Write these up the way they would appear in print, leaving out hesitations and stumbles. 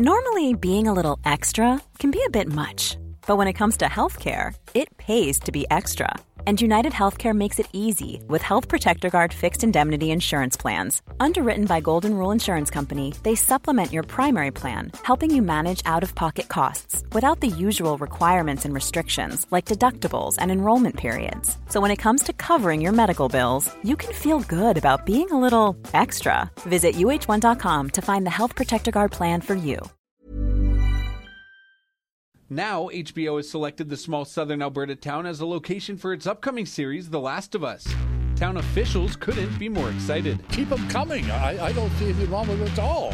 Normally, being a little extra can be a bit much, but when it comes to healthcare, it pays to be extra. And United Healthcare makes it easy with Health Protector Guard fixed indemnity insurance plans. Underwritten by Golden Rule Insurance Company, they supplement your primary plan, helping you manage out-of-pocket costs without the usual requirements and restrictions like deductibles and enrollment periods. So when it comes to covering your medical bills, you can feel good about being a little extra. Visit uh1.com to find the Health Protector Guard plan for you. Now, HBO has selected the small southern Alberta town as a location for its upcoming series, The Last of Us. Town officials couldn't be more excited. Keep them coming. I don't see anything wrong with it at all.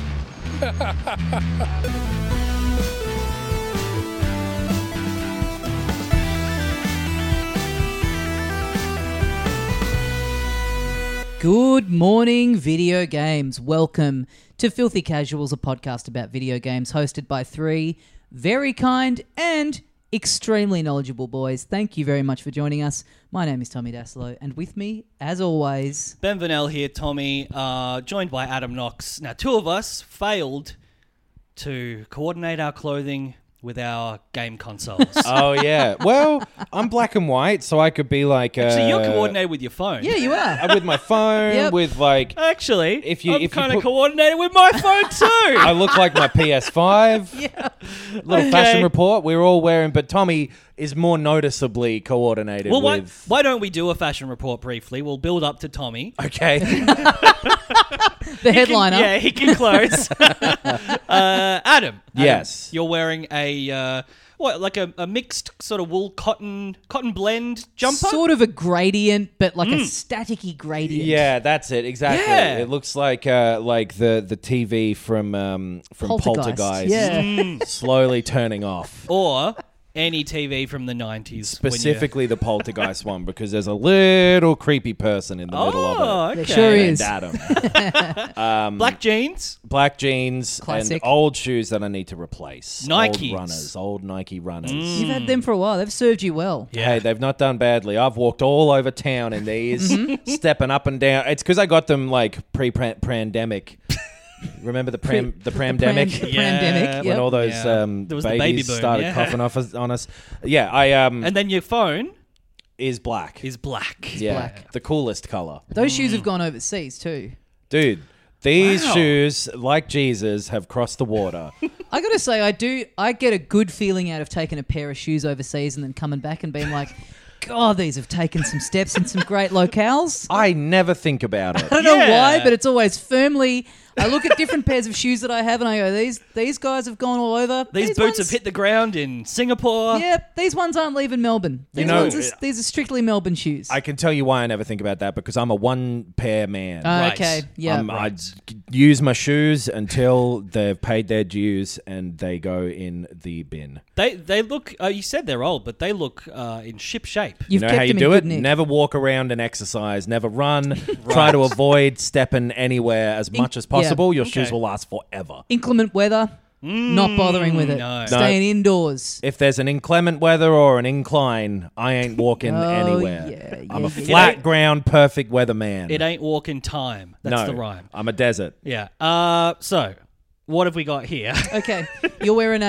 Good morning, video games. Welcome to Filthy Casuals, a podcast about video games hosted by three very kind and extremely knowledgeable boys. Thank you very much for joining us. My name is Tommy Daslow, and with me, as always... Ben Vanel here, Tommy, joined by Adam Knox. Now, two of us failed to coordinate our clothing with our game consoles. Oh, yeah. Well, I'm black and white, so I could be like... Actually, you're coordinated with your phone. Yeah, you are. With my phone, Yep. with like... Actually, I'm kind of put- coordinated with my phone too. I look like my PS5. Yeah. Little fashion report. We're all wearing... But Tommy is more noticeably coordinated Well, with... why don't we do a fashion report briefly? We'll build up to Tommy. Okay. The headliner. Yeah, he can close. Adam. Yes. You're wearing a... like a mixed sort of wool cotton blend jumper? Sort of a gradient, but like a staticky gradient. Yeah, that's it. Exactly. Yeah. It looks like the TV from Poltergeist. Yeah. Slowly turning off. Or any TV from the 90s. Specifically the Poltergeist one, because there's a little creepy person in the middle of it. There sure And is. Adam. Black jeans. Black jeans Classic. and old shoes that I need to replace. Nikes. Old Nike runners. You've had them for a while. They've served you well. Hey, they've not done badly. I've walked all over town in these, stepping up and down. It's because I got them like pre-pandemic. Remember the pramdemic? The pramdemic, Yeah. yep. When all those There was the baby babies boom, started yeah. coughing on us. Yeah, I And then your phone is black. is black. yeah, black. the coolest color. Those shoes have gone overseas too. Dude, these Wow. shoes, like Jesus, have crossed the water. I gotta say, I get a good feeling out of taking a pair of shoes overseas and then coming back and being like, God, these have taken some steps in some great locales. I never think about it. I don't know Yeah. why, but it's always firmly. I look at different pairs of shoes that I have and I go, these guys have gone all over. These boots have hit the ground in Singapore. Yep, these ones aren't leaving Melbourne. These are strictly Melbourne shoes. I can tell you why I never think about that, because I'm a one-pair man. Right. Okay, yeah. I use my shoes until they've paid their dues and they go in the bin. They look, you said they're old, but they look in ship shape. You've You know kept how you them do in it? good nick. Never walk around and exercise. Never run. Try to avoid stepping anywhere as much as possible. Your shoes will last forever. Inclement weather, not bothering with it. no. Staying indoors. If there's an inclement weather or an incline, I ain't walking anywhere. yeah, I'm a yeah. flat ground, perfect weather man. It ain't walking time. That's no, the rhyme. I'm a desert. Yeah. So, what have we got here? Okay, you're wearing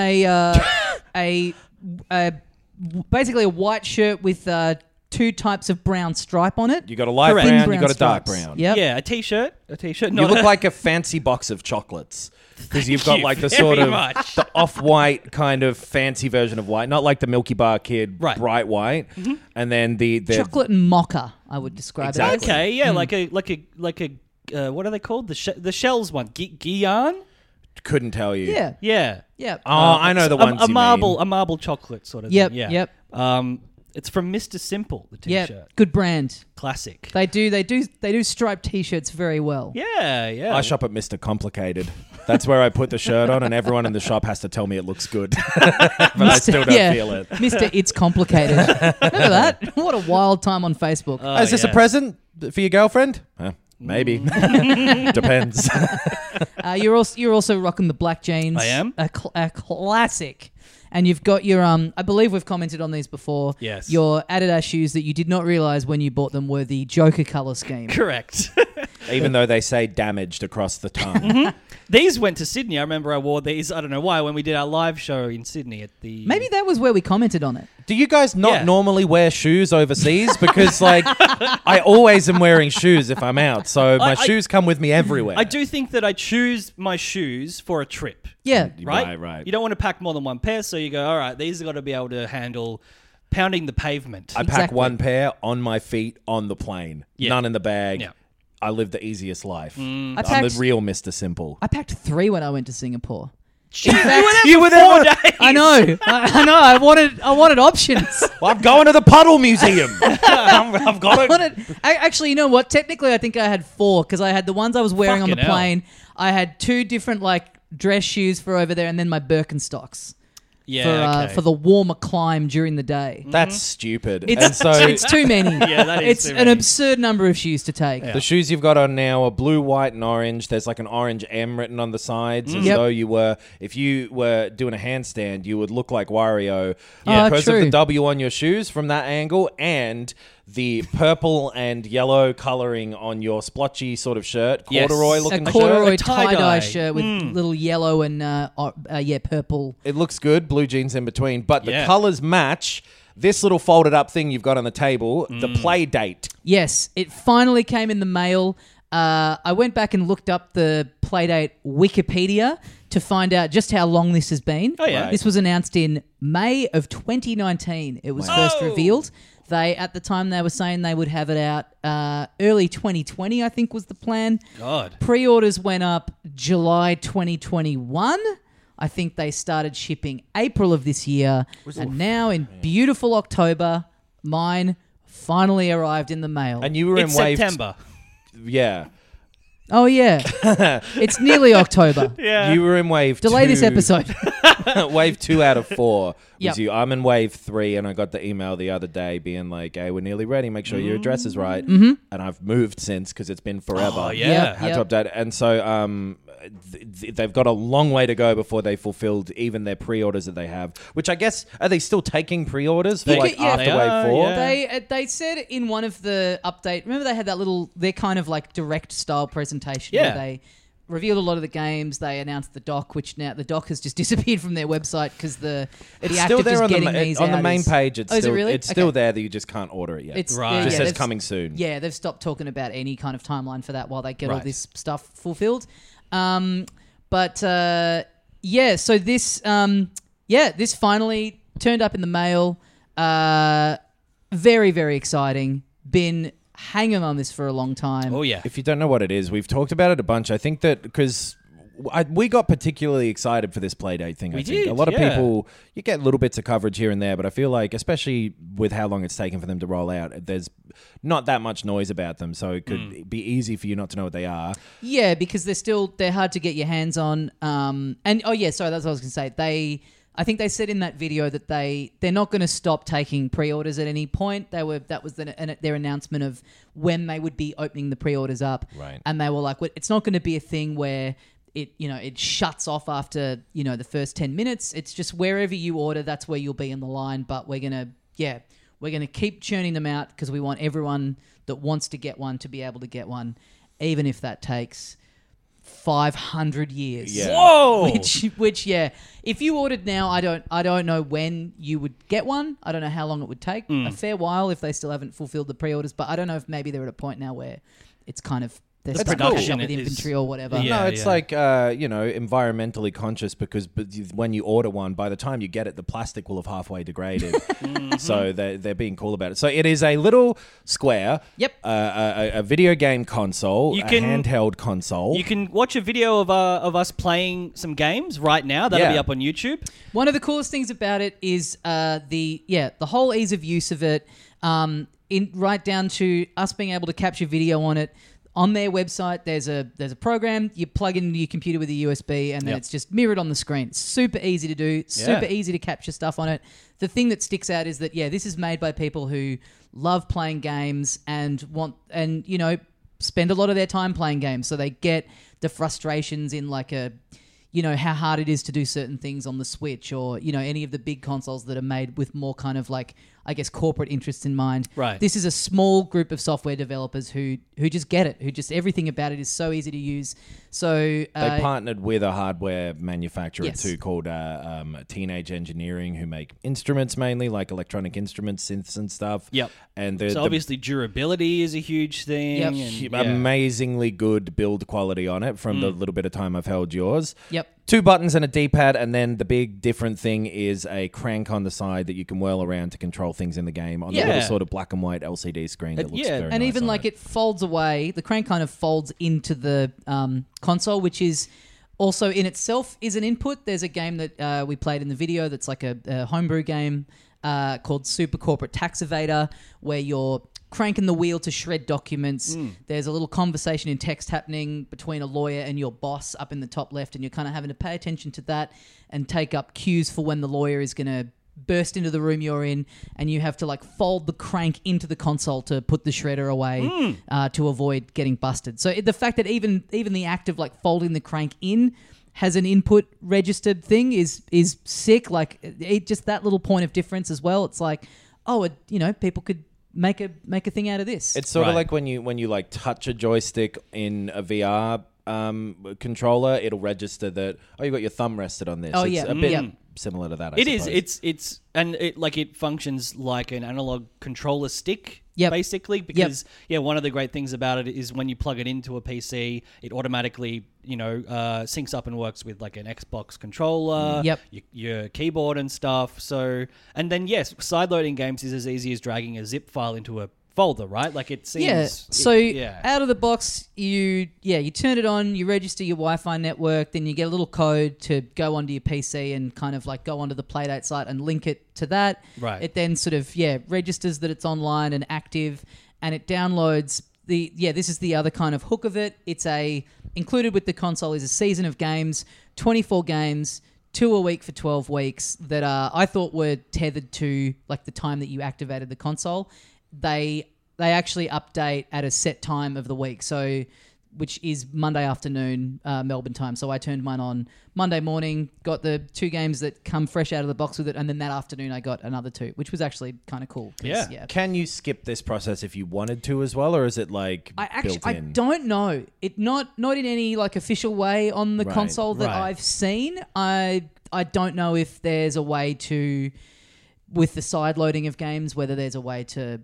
a basically a white shirt with two types of brown stripe on it. You got a light Correct. brown, Thin you got a dark stripes. brown. Yep. Yeah, a t-shirt. You Not look like a fancy box of chocolates. Because you've got you like the very sort of much. the off-white kind of fancy version of white, not like the Milky Bar Kid Right. bright white, and then the Chocolate and mocha, I would describe it as. Exactly. Okay, yeah, like a what are they called? The shells one. Guian? couldn't tell you. Yeah. Yeah. Yeah. Oh, I know the ones a you marble, mean. a marble chocolate sort of Yep, thing. Yeah. yep. It's from Mr. Simple, the t-shirt. Yeah. Good brand. Classic. They do striped t-shirts very well. Yeah. I shop at Mr. Complicated. That's where I put the shirt on, and everyone in the shop has to tell me it looks good. But I still don't feel it. Mr. It's Complicated. Remember that? What a wild time on Facebook. Is this a present for your girlfriend? Maybe. Depends. You're also rocking the black jeans. I am. A classic. And you've got your I believe we've commented on these before. Yes. Your Adidas shoes that you did not realize when you bought them were the Joker color scheme. Correct. Even though they say damaged across the tongue. These went to Sydney. I remember I wore these. I don't know why when we did our live show in Sydney at the. Maybe that was where we commented on it. Do you guys not Yeah. normally wear shoes overseas? Because like I always am wearing shoes if I'm out, so my shoes come with me everywhere. I do think that I choose my shoes for a trip. Yeah. Right? Right. You don't want to pack more than one pair, so you go, all right, these have got to be able to handle pounding the pavement. I pack Exactly. one pair on my feet on the plane, Yeah. none in the bag. Yeah. I live the easiest life. I I'm packed, the real Mr. Simple. I packed 3 when I went to Singapore. You were there. 4 days. I know. I know. I wanted options. Well, I'm going to the Puddle Museum. I've got it. Actually, you know what? Technically, I think I had 4 because I had the ones I was wearing on the Fucking hell. plane. I had 2 different like dress shoes for over there, and then my Birkenstocks Yeah, okay. for the warmer climb during the day. That's stupid. and It's so it's too many. Yeah, that is It's too an many. absurd number of shoes to take. the shoes you've got on now are blue, white, and orange. There's like an orange M written on the sides, as Yep. though if you were doing a handstand, you would look like Wario Yeah. because True. of the W on your shoes from that angle, and the purple and yellow coloring on your splotchy sort of shirt, Yes. corduroy A looking corduroy shirt. tie-dye tie-dye. shirt with little yellow and purple. It looks good, blue jeans in between, but the Yeah. colors match. This little folded up thing you've got on the table, the play date. Yes, it finally came in the mail. I went back and looked up the Playdate Wikipedia to find out just how long this has been. Oh, yeah. This was announced in May of 2019. It was first revealed. At the time, they were saying they would have it out early 2020, I think was the plan. God. Pre-orders went up July 2021. I think they started shipping April of this year. And now in beautiful October, mine finally arrived in the mail. And you were It's in wave. September. Yeah. Oh, yeah. It's nearly October. Yeah. You were in wave Delay 2. this episode. Wave 2 out of 4 was Yep. you. I'm in wave 3, and I got the email the other day being like, "Hey, we're nearly ready. Make sure your address is right." Mm-hmm. And I've moved since because it's been forever. Oh, yeah. Had to update it. And so they've got a long way to go before they fulfilled even their pre-orders that they have. Which I guess are they still taking pre-orders for Yeah, like yeah, after they wave are, 4? yeah. They said in one of the update, remember they had that little, their kind of like direct style presentation Yeah. where they revealed a lot of the games. They announced the dock, which now the dock has just disappeared from their website because the It's act still of there just on getting the these on the out main is- page. It's Oh, is it still really? it's still Okay. there that you just can't order it yet. It's Right. It just says they've- coming soon. Yeah, they've stopped talking about any kind of timeline for that while they get all Right. this stuff fulfilled. Yeah, so this this finally turned up in the mail. Very, very exciting. Been hanging on this for a long time. Oh, yeah. If you don't know what it is, we've talked about it a bunch. I think that because we got particularly excited for this Playdate thing. I think did, a lot of yeah. people, you get little bits of coverage here and there, but I feel like, especially with how long it's taken for them to roll out, there's not that much noise about them, so it could be easy for you not to know what they are. Yeah, because they're hard to get your hands on. And oh yeah, sorry, that's what I was going to say. I think they said in that video that they're not going to stop taking pre-orders at any point. That was their announcement of when they would be opening the pre-orders up. Right. And they were like, it's not going to be a thing where it shuts off after the first 10 minutes. It's just wherever you order, that's where you'll be in the line. But we're gonna keep churning them out because we want everyone that wants to get one to be able to get one, even if that takes 500 years. Yeah. Whoa! Which if you ordered now, I don't know when you would get one. I don't know how long it would take. A fair while if they still haven't fulfilled the pre-orders, but I don't know if maybe they're at a point now where it's kind of they're The starting to catch production up with is- inventory or whatever. Yeah. No, it's like environmentally conscious because when you order one, by the time you get it, the plastic will have halfway degraded. So they're being cool about it. So it is a little square. Yep. A video game console. You a can- handheld console. You can watch a video of us playing some games right now. That'll Yeah. be up on YouTube. One of the coolest things about it is the whole ease of use of it, right down to us being able to capture video on it. On their website, there's a program you plug into your computer with a USB, and then Yep. it's just mirrored on the screen. It's super easy to do, super easy to capture stuff on it. The thing that sticks out is that this is made by people who love playing games and spend a lot of their time playing games, so they get the frustrations in like how hard it is to do certain things on the Switch or any of the big consoles that are made with more kind of like I guess, corporate interests in mind. Right. This is a small group of software developers who just get it, who just everything about it is so easy to use. So They partnered with a hardware manufacturer Yes. too called Teenage Engineering, who make instruments mainly, like electronic instruments, synths and stuff. Yep. And So obviously durability is a huge thing. Yep. And, yeah. amazingly good build quality on it from the little bit of time I've held yours. Yep. 2 buttons and a D-pad, and then the big different thing is a crank on the side that you can whirl around to control things in the game on the Yeah. little sort of black and white LCD screen that looks yeah, very and nice even on like it folds away. The crank kind of folds into the console, which is also in itself is an input. There's a game that we played in the video that's like a homebrew game called Super Corporate Tax Evader, where you're cranking the wheel to shred documents. There's a little conversation in text happening between a lawyer and your boss up in the top left, and you're kind of having to pay attention to that and take up cues for when the lawyer is going to burst into the room you're in, and you have to like fold the crank into the console to put the shredder away to avoid getting busted. So the fact that even the act of like folding the crank in has an input registered thing is sick. Like it just that little point of difference as well. It's like, people could make a thing out of this. It's sort of Right. like when you like touch a joystick in a VR controller, it'll register that you got your thumb rested on this. Oh, It's yeah. a bit Yeah. similar to that. It is. It's and it functions like an analog controller stick. Yep. Basically, because one of the great things about it is when you plug it into a PC, it automatically syncs up and works with like an Xbox controller, Yep. your keyboard and stuff. So and then sideloading games is as easy as dragging a zip file into a folder, right? Like it seems. Yeah. So out of the box, you turn it on, you register your Wi-Fi network, then you get a little code to go onto your PC and kind of like go onto the Playdate site and link it to that. Right. It then sort of registers that it's online and active, and it downloads this is the other kind of hook of it. It's included with the console is a season of games, 24 games. 2 a week for 12 weeks that I thought were tethered to like the time that you activated the console. They actually update at a set time of the week, so which is Monday afternoon Melbourne time. So I turned mine on Monday morning, got the 2 games that come fresh out of the box with it, and then that afternoon I got another 2, which was actually kind of cool. Yeah. Can you skip this process if you wanted to as well, or is it like built I in? don't know. It not in any like official way on the Right, console that right. I've seen. I don't know if there's a way to, with the side loading of games, whether there's a way to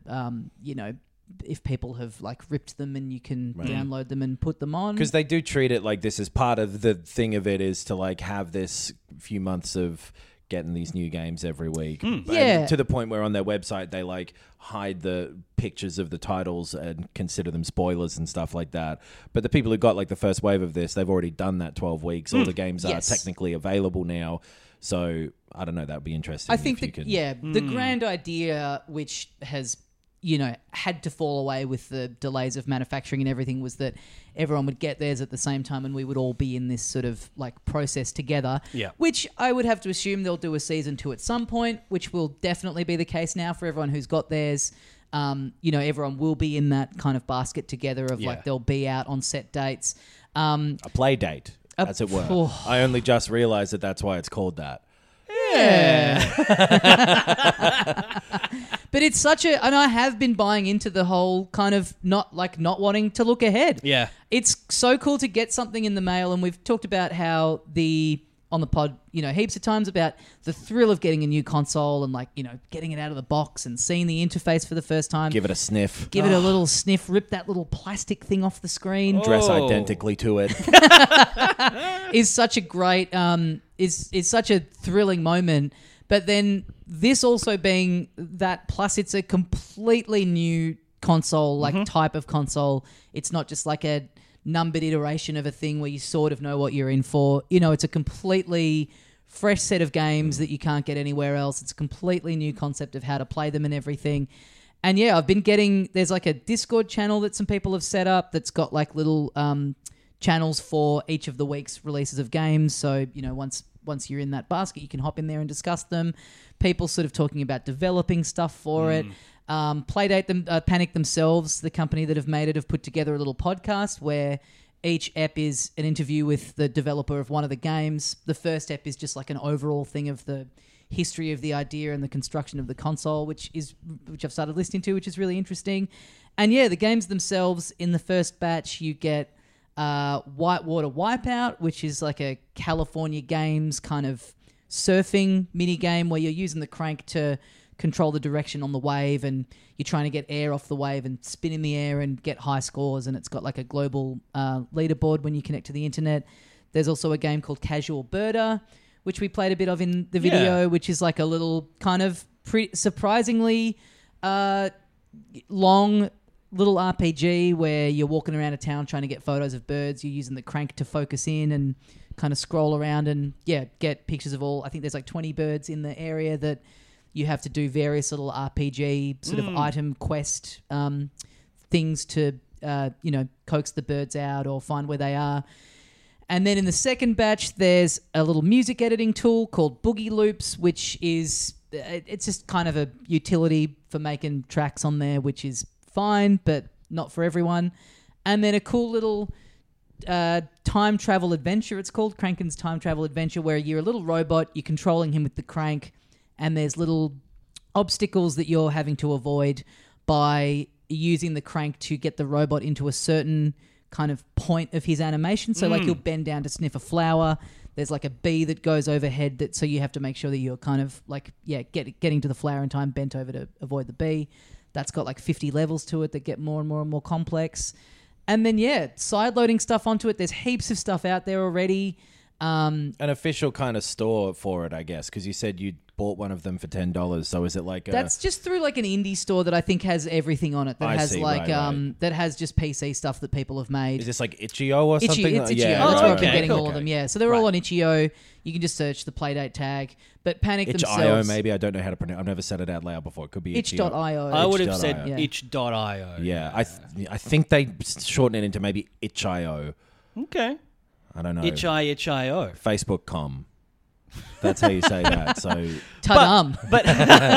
if people have like ripped them and you can download them and put them on. Because they do treat it like this is part of the thing of it is to like have this few months of getting these new games every week. And Yeah. to the point where on their website they like hide the pictures of the titles and consider them spoilers and stuff like that. But the people who got like the first wave of this, they've already done that 12 weeks. All the games Yes. are technically available now. So I don't know, that would be interesting. I think if you could- the grand idea, which has had to fall away with the delays of manufacturing and everything, was that everyone would get theirs at the same time and we would all be in this sort of like process together. Yeah. Which I would have to assume they'll do a season 2 at some point, which will definitely be the case now for everyone who's got theirs. Everyone will be in that kind of basket together of like they'll be out on set dates. a play date, as it were. Oh. I only just realized that that's why it's called that. But it's and I have been buying into the whole kind of not wanting to look ahead. Yeah. It's so cool to get something in the mail, and we've talked about how on the pod, heaps of times about the thrill of getting a new console and like, getting it out of the box and seeing the interface for the first time. Give it a sniff. Give it a little sniff, rip that little plastic thing off the screen. Dress Oh. identically to it. Is such a great is such a thrilling moment. But then this also being that, plus it's a completely new console, like type of console. It's not just like a numbered iteration of a thing where you sort of know what you're in for. It's a completely fresh set of games that you can't get anywhere else. It's a completely new concept of how to play them and everything. And yeah, I've been there's like a Discord channel that some people have set up that's got like little channels for each of the week's releases of games. So, once you're in that basket, you can hop in there and discuss them. People sort of talking about developing stuff for it. Playdate Panic themselves, the company that have made it, have put together a little podcast where each ep is an interview with the developer of one of the games. The first ep is just like an overall thing of the history of the idea and the construction of the console, which I've started listening to, which is really interesting. And yeah, the games themselves, in the first batch, you get Whitewater Wipeout, which is like a California Games kind of surfing mini game where you're using the crank to control the direction on the wave, and you're trying to get air off the wave and spin in the air and get high scores, and it's got like a global leaderboard when you connect to the internet. There's also a game called Casual Birder, which we played a bit of in the video, which is like a little kind of surprisingly long little RPG where you're walking around a town trying to get photos of birds. You're using the crank to focus in and kind of scroll around and get pictures of all. I think there's like 20 birds in the area that you have to do various little RPG sort of item quest things to coax the birds out or find where they are. And then in the second batch, there's a little music editing tool called Boogie Loops, which is it's just kind of a utility for making tracks on there, which is fine, but not for everyone. And then a cool little time travel adventure. It's called Crankin's Time Travel Adventure, where you're a little robot, you're controlling him with the crank, and there's little obstacles that you're having to avoid by using the crank to get the robot into a certain kind of point of his animation. So like you'll bend down to sniff a flower. There's like a bee that goes overhead, so you have to make sure that you're kind of like, getting to the flower in time, bent over to avoid the bee. That's got like 50 levels to it that get more and more and more complex. And then, side loading stuff onto it. There's heaps of stuff out there already. An official kind of store for it, I guess, because you said you bought one of them for $10. So is it like that's just through like an indie store that I think has everything on it. That that has just PC stuff that people have made. Is this like Itch.io or something? It's Itch.io. That's where I've been getting all of them. Yeah, so they're all on Itch.io. You can just search the Playdate tag. But Panic Itch.io, themselves, maybe. I don't know how to pronounce. I've never said it out loud before. It could be Itch.io. I would have said Yeah. itch.io. Yeah, I think they shorten it into maybe Itch.io. Okay. I don't know. Itch.io. Facebook.com. That's how you say that. So, Ta-dum. But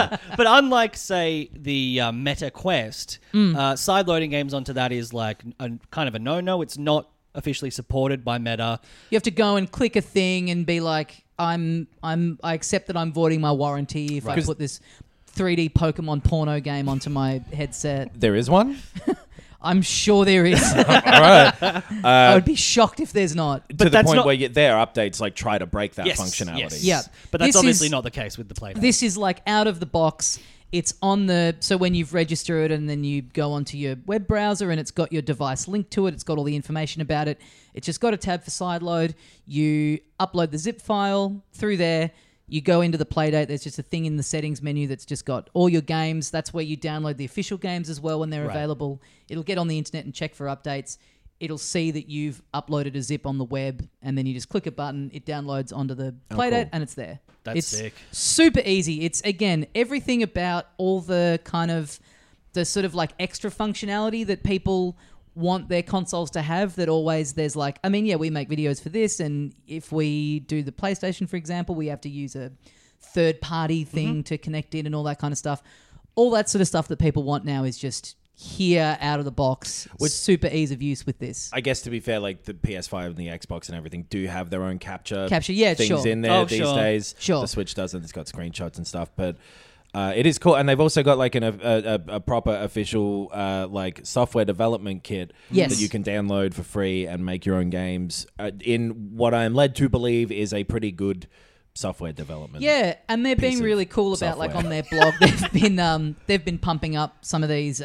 unlike, say, the Meta Quest, side-loading games onto that is like kind of a no-no. It's not officially supported by Meta. You have to go and click a thing and be like, I accept that I'm voiding my warranty if I put this 3D Pokemon porno game onto my headset. there is one? I'm sure there is. All right. I would be shocked if there's not. To the point where their updates like try to break that functionality. Yes. Yeah. But that's This obviously is- not the case with the Playdate. This is like out of the box. It's on so when you've registered and then you go onto your web browser and it's got your device linked to it, it's got all the information about it. It's just got a tab for side load. You upload the zip file through there. You go into the Playdate. There's just a thing in the settings menu that's just got all your games. That's where you download the official games as well when they're available. It'll get on the internet and check for updates. It'll see that you've uploaded a zip on the web, and then you just click a button. It downloads onto the Playdate, and it's there. That's it's sick. Super easy. It's, again, everything about all the kind of the sort of like extra functionality that people want their consoles to have, that always there's like, I mean, yeah, we make videos for this, and if we do the PlayStation, for example, we have to use a third-party thing to connect in and all that kind of stuff. All that sort of stuff that people want now is just here out of the box, with super ease of use with this. I guess to be fair, like the PS5 and the Xbox and everything do have their own capture Yeah, things sure. in there these days. Sure. The Switch doesn't. It's got screenshots and stuff, but it is cool. And they've also got like a proper official like software development kit Yes. that you can download for free and make your own games in what I am led to believe is a pretty good software development. Yeah, and they're being of really cool about software. like on their blog they've been pumping up some of these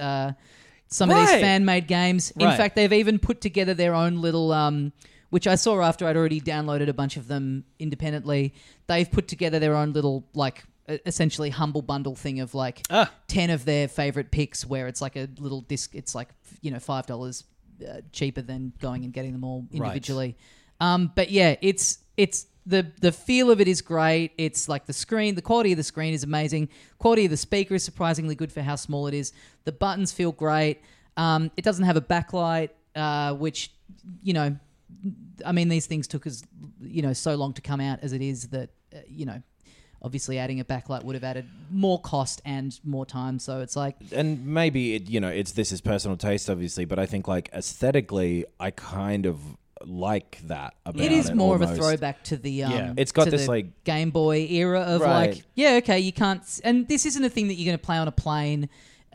fan made games. In Right. fact, they've even put together their own little which I saw after I'd already downloaded a bunch of them independently. They've put together their own little like essentially humble bundle thing of like 10 of their favorite picks, where it's like a little disc. It's like $5 cheaper than going and getting them all individually. But yeah, it's the feel of it is great. It's like the quality of the screen is amazing. Quality of the speaker is surprisingly good for how small it is. The buttons feel great. It doesn't have a backlight, which I mean, these things took us so long to come out as it is that obviously adding a backlight would have added more cost and more time. So it's like, and maybe this is personal taste, obviously, but I think like aesthetically, I kind of like that about It is more of a almost. throwback to the It's got to this, the like- Game Boy era of Right. like, yeah, okay, you can't, and this isn't a thing that you're going to play on a plane,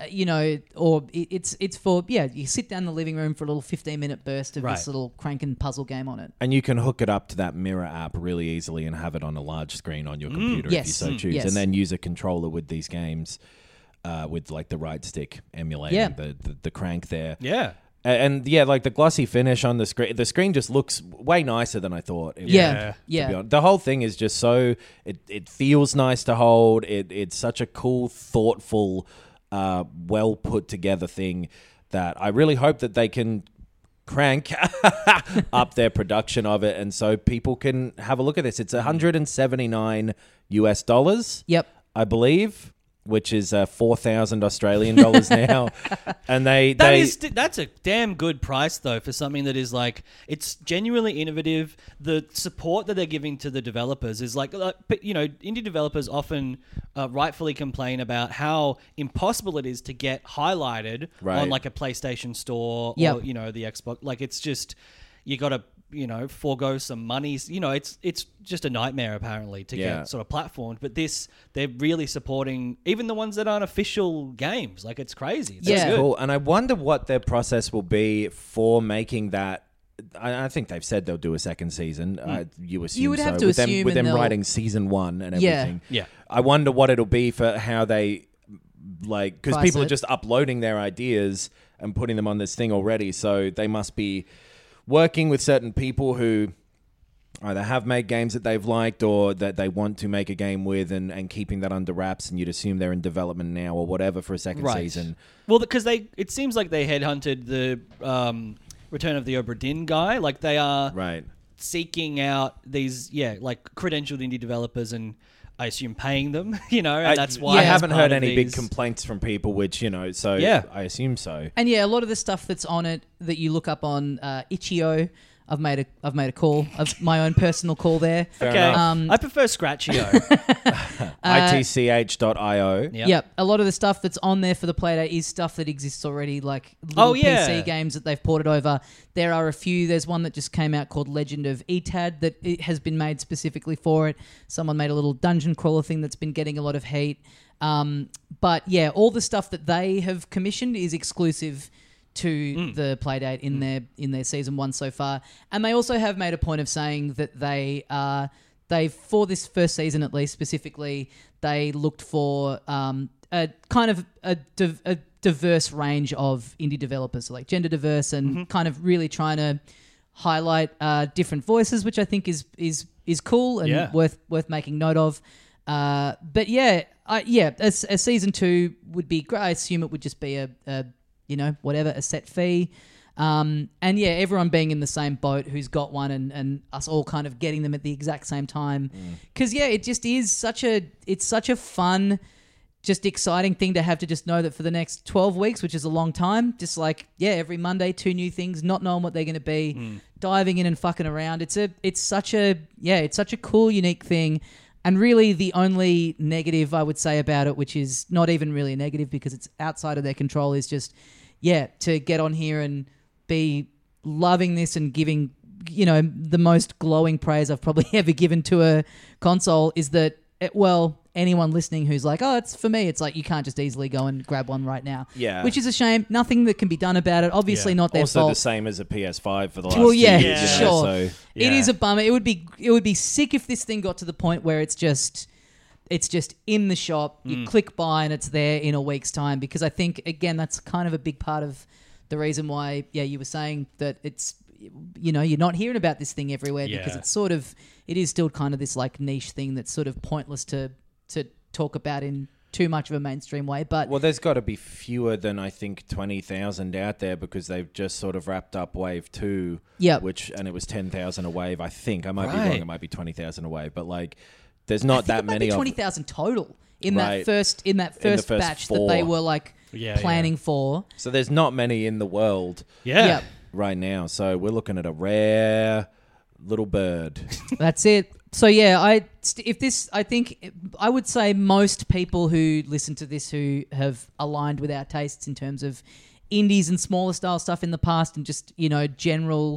or it's for, you sit down in the living room for a little 15-minute burst of Right. this little crank and puzzle game on it. And you can hook it up to that Mirror app really easily and have it on a large screen on your computer if Yes. you so choose. Yes. And then use a controller with these games with like the right stick emulating Yeah. the crank there. Yeah. And like the glossy finish on the screen just looks way nicer than I thought it would. Yeah, To be yeah. honest. The whole thing is just so it feels nice to hold. It's such a cool, thoughtful, well put together thing that I really hope that they can crank up their production of it, and so people can have a look at this. It's $179 US, Yep. I believe, which is 4,000 Australian dollars now, and That's a damn good price though for something that is like, it's genuinely innovative. The support that they're giving to the developers is like indie developers often rightfully complain about how impossible it is to get highlighted Right. on like a PlayStation Store Yep. or the Xbox. Like, it's just, you got to forego some money. It's just a nightmare apparently to Yeah. get sort of platformed. But they're really supporting even the ones that aren't official games. Like, it's crazy. It's Yeah. good. cool. And I wonder what their process will be for making that. I think they've said they'll do a second season. You assume You would so. have to with assume, with and them they'll- writing season 1 and Yeah. everything. Yeah. I wonder what it'll be for how they because Price people it. are just uploading their ideas and putting them on this thing already. So they must be working with certain people who either have made games that they've liked or that they want to make a game with, and keeping that under wraps. And you'd assume they're in development now or whatever for a second season. Well, because it seems like they headhunted the Return of the Obra Dinn guy. Like, they are Right. seeking out these, like credentialed indie developers, and I assume paying them, and that's why I as haven't part heard of any big these- complaints from people, which, so Yeah. I assume so. And yeah, a lot of the stuff that's on it that you look up on Itch.io, I've made a call, my own personal call there. Okay, enough. I prefer Scratch.io. ITCH.io. Yep. Yep, a lot of the stuff that's on there for the Playdate is stuff that exists already, like little PC games that they've ported over. There are a few. There's one that just came out called Legend of Etad that it has been made specifically for it. Someone made a little dungeon crawler thing that's been getting a lot of heat. But yeah, all the stuff that they have commissioned is exclusive to the Playdate in their season 1 so far. And they also have made a point of saying that they've for this first season at least specifically, they looked for a kind of a diverse range of indie developers, so like gender diverse, and kind of really trying to highlight different voices, which I think is cool and worth making note of. But yeah, a season 2 would be great. I assume it would just be a set fee. And yeah, everyone being in the same boat who's got one, and us all kind of getting them at the exact same time. Because yeah, it just is such a fun, just exciting thing to have, to just know that for the next 12 weeks, which is a long time, just like, every Monday, 2 new things, not knowing what they're going to be, diving in and fucking around. It's such a cool, unique thing. And really the only negative I would say about it, which is not even really a negative because it's outside of their control, is just, to get on here and be loving this and giving, the most glowing praise I've probably ever given to a console, is that, anyone listening who's like, oh, it's for me, it's like you can't just easily go and grab one right now. Yeah. Which is a shame. Nothing that can be done about it. Obviously not their Also fault. the same as a PS5 for the last Well, 2 yeah, years. sure. So, It is a bummer. It would be sick if this thing got to the point where it's just in the shop. You click buy and it's there in a week's time. Because I think, again, that's kind of a big part of the reason why, you were saying that it's, you're not hearing about this thing everywhere, because it's sort of, it is still kind of this like niche thing that's sort of pointless to talk about in too much of a mainstream way. But well, there's got to be fewer than, I think, 20,000 out there, because they've just sort of wrapped up Wave 2, Yep. and it was 10,000 a wave, I think. I might be Right. wrong. It might be 20,000 a wave, but like, there's not that many maybe of 20,000 total in Right. that first first batch that 4. they were like planning for. So there's not many in the world Yep. right now. So we're looking at a rare little bird. That's it. So yeah, I think I would say most people who listen to this who have aligned with our tastes in terms of indies and smaller style stuff in the past, and just general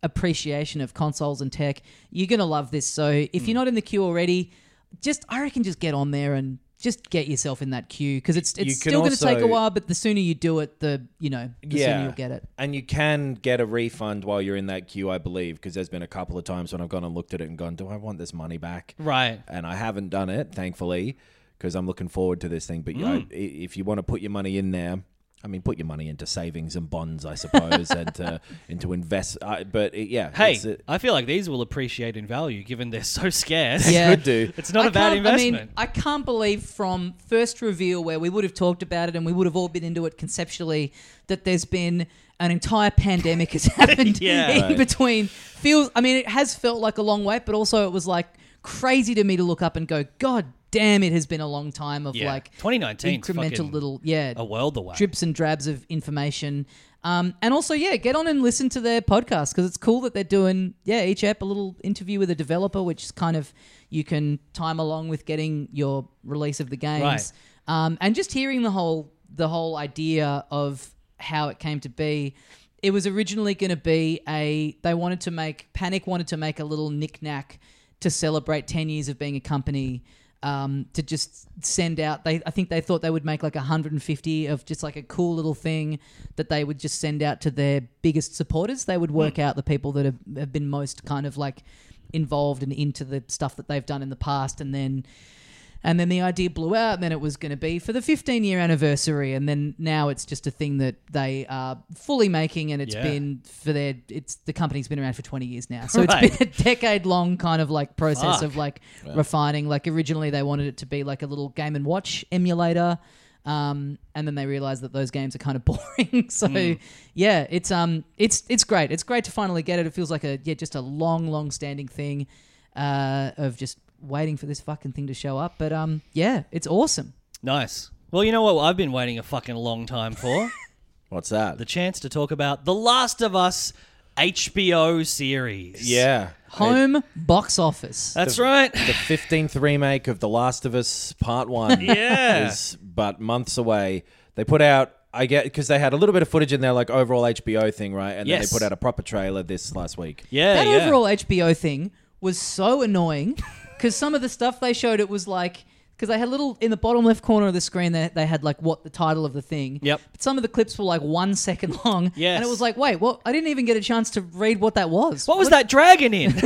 appreciation of consoles and tech, you're going to love this. So if you're not in the queue already, I reckon just get on there and just get yourself in that queue, because it's still going to take a while, but the sooner you do it, the sooner you'll get it. And you can get a refund while you're in that queue, I believe, because there's been a couple of times when I've gone and looked at it and gone, do I want this money back? Right. And I haven't done it, thankfully, because I'm looking forward to this thing. But if you want to put your money in there, I mean, put your money into savings and bonds, I suppose, and into invest. Hey, I feel like these will appreciate in value given they're so scarce. Yeah. Could do. It's not a bad investment. I mean, I can't believe from first reveal where we would have talked about it and we would have all been into it conceptually that there's been an entire pandemic has happened in between. It has felt like a long wait, but also it was like crazy to me to look up and go, God damn, it has been a long time of like 2019 incremental little a world away, drips and drabs of information. And also, get on and listen to their podcast, because it's cool that they're doing each ep a little interview with a developer, which is kind of you can time along with getting your release of the games, right. And just hearing the whole idea of how it came to be. It was originally going to be Panic wanted to make a little knick-knack to celebrate 10 years of being a company. To just send out, I think they thought they would make like 150 of just like a cool little thing that they would just send out to their biggest supporters. They would work out the people that have been most kind of like involved and into the stuff that they've done in the past, and then the idea blew out, and then it was going to be for the 15-year anniversary, and then now it's just a thing that they are fully making, and it's been the company's been around for 20 years now. So it's been a decade-long kind of like process of like refining. Like originally they wanted it to be like a little Game & Watch emulator, and then they realized that those games are kind of boring. So it's great. It's great to finally get it. It feels like just a long standing thing of just waiting for this fucking thing to show up, but it's awesome. Nice. Well, you know what I've been waiting a fucking long time for? What's that? The chance to talk about The Last of Us HBO series. Yeah. Home box office. That's right. The 15th remake of The Last of Us Part 1 is but months away. They put out, I get, because they had a little bit of footage in their like overall HBO thing, right? And then they put out a proper trailer this last week. That overall HBO thing was so annoying. Because some of the stuff they showed, it was like, because they had a little, in the bottom left corner of the screen, they had like what the title of the thing. Yep. But some of the clips were like 1 second long. Yes. And it was like, wait, what? I didn't even get a chance to read what that was. What was that dragon in?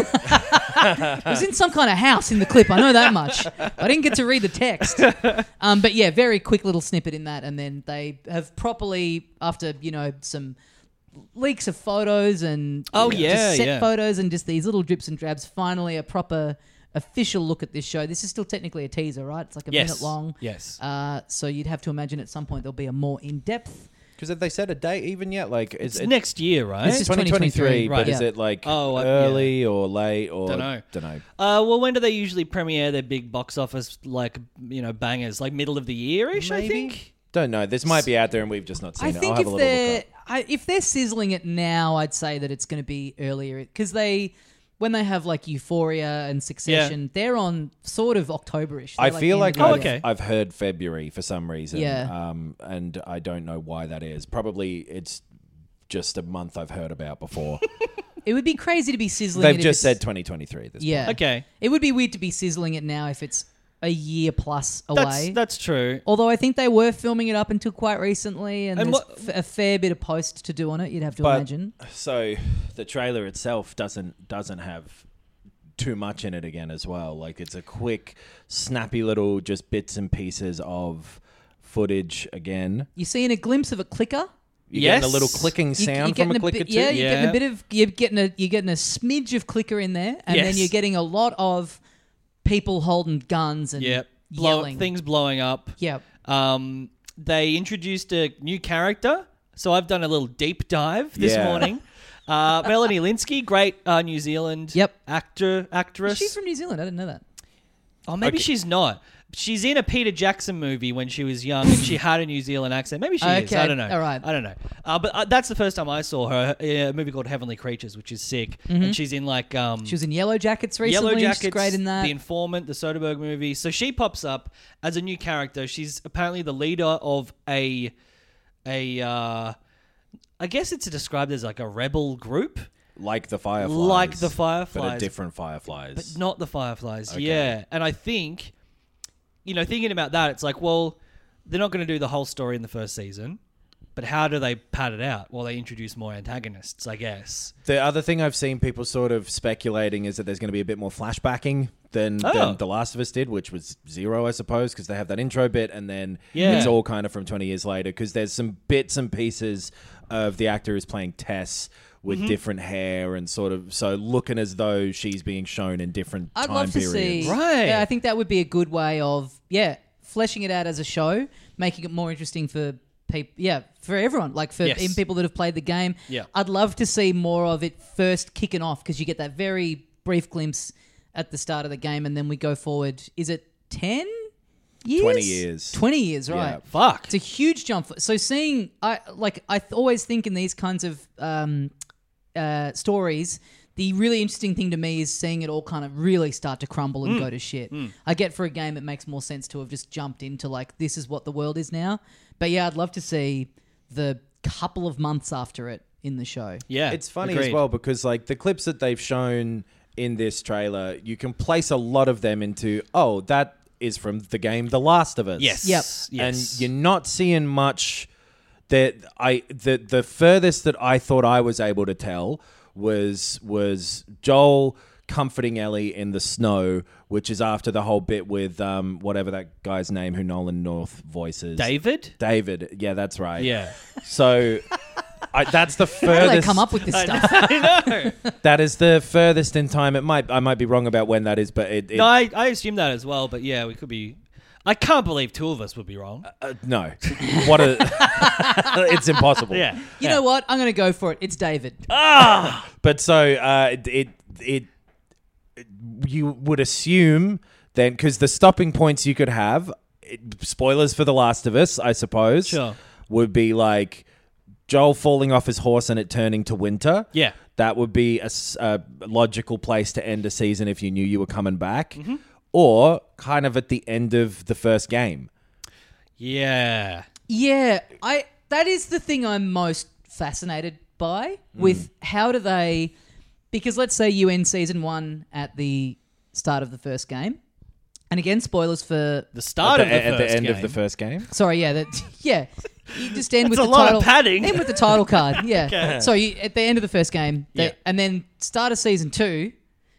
It was in some kind of house in the clip. I know that much. I didn't get to read the text. But yeah, very quick little snippet in that. And then they have properly, after, some leaks of photos and just set photos and just these little drips and drabs, finally a proper official look at this show. This is still technically a teaser, right? It's like a minute long. Yes. So you'd have to imagine at some point there'll be a more in-depth. Because have they set a date even yet? Like, it's next year, right? It's 2023, right. but is it like early or late or don't know? Well, when do they usually premiere their big box office bangers? Like middle of the year-ish, I think. Don't know. This might be out there and we've just not seen it. I'll have a little look up. If they're sizzling it now, I'd say that it's going to be earlier, because when they have like Euphoria and Succession, they're on sort of October-ish. I feel like I've heard February for some reason. Yeah. And I don't know why that is. Probably it's just a month I've heard about before. It would be crazy to be sizzling They've it. just said 2023 at this point. Okay. It would be weird to be sizzling it now if it's a year plus away. That's true. Although I think they were filming it up until quite recently, and there's a fair bit of post to do on it, you'd have to imagine. So the trailer itself doesn't have too much in it again as well. Like, it's a quick, snappy little just bits and pieces of footage again. You're seeing a glimpse of a clicker. You're getting a little clicking sound from a clicker too. Yeah, you're getting a bit of you're getting a smidge of clicker in there, and then you're getting a lot of people holding guns and yelling. Things blowing up. Yep. They introduced a new character, so I've done a little deep dive this morning. Melanie Linsky, great New Zealand actress. She's from New Zealand. I didn't know that. Oh, maybe she's not. She's in a Peter Jackson movie when she was young, and she had a New Zealand accent. Maybe she is. I don't know. All right. I don't know. But that's the first time I saw her in a movie called Heavenly Creatures, which is sick. Mm-hmm. And she's in like... she was in Yellow Jackets recently. Yellow Jackets, she's great in that. The Informant, the Soderbergh movie. So she pops up as a new character. She's apparently the leader of I guess it's described as like a rebel group. like the Fireflies. Like the Fireflies. But a different Fireflies. But not the Fireflies. Okay. Yeah. And I think, thinking about that, it's like, well, they're not going to do the whole story in the first season. But how do they pad it out? Well, they introduce more antagonists, I guess. The other thing I've seen people sort of speculating is that there's going to be a bit more flashbacking than The Last of Us did, which was 0, I suppose, because they have that intro bit, and then it's all kind of from 20 years later, because there's some bits and pieces of the actor who's playing Tess with different hair and sort of so looking as though she's being shown in different I'd time love to periods. see. Right. Yeah, I think that would be a good way of fleshing it out as a show, making it more interesting for people. Yeah, for everyone, like for even people that have played the game. Yeah. I'd love to see more of it first kicking off because you get that very brief glimpse at the start of the game, and then we go forward. Is it 10 years? 20 years. 20 years, right? Yeah. Fuck. It's a huge jump. So seeing, I always think in these kinds of stories, the really interesting thing to me is seeing it all kind of really start to crumble and go to shit. I get for a game it makes more sense to have just jumped into like, this is what the world is now. But yeah, I'd love to see the couple of months after it in the show. Yeah. It's funny agreed. as well because like the clips that they've shown in this trailer, you can place a lot of them into, oh, that is from the game The Last of Us. Yes. Yep. Yes. And you're not seeing much that the furthest that I thought I was able to tell was Joel comforting Ellie in the snow, which is after the whole bit with whatever that guy's name who Nolan North voices. David? David. Yeah, that's right. Yeah. So that's the How do furthest. they come up with this stuff? I know. That is the furthest in time. I might be wrong about when that is, but No, I assume that as well, but yeah, we could be. I can't believe two of us would be wrong. no. What a it's impossible. Yeah. You know what? I'm going to go for it. It's David. But so you would assume then, because the stopping points you could have, spoilers for The Last of Us, I suppose, Sure. would be like Joel falling off his horse and it turning to winter. Yeah. That would be a logical place to end a season if you knew you were coming back. Or kind of at the end of the first game. Yeah. Yeah, that is the thing I'm most fascinated by with how do they, because let's say you end season 1 at the start of the first game, and again spoilers for The start of the At first the end game. of the first game. sorry, you just end with That's the a lot title. of padding. End with the title card, yeah. Okay. So at the end of the first game, Yeah. and then start of season 2,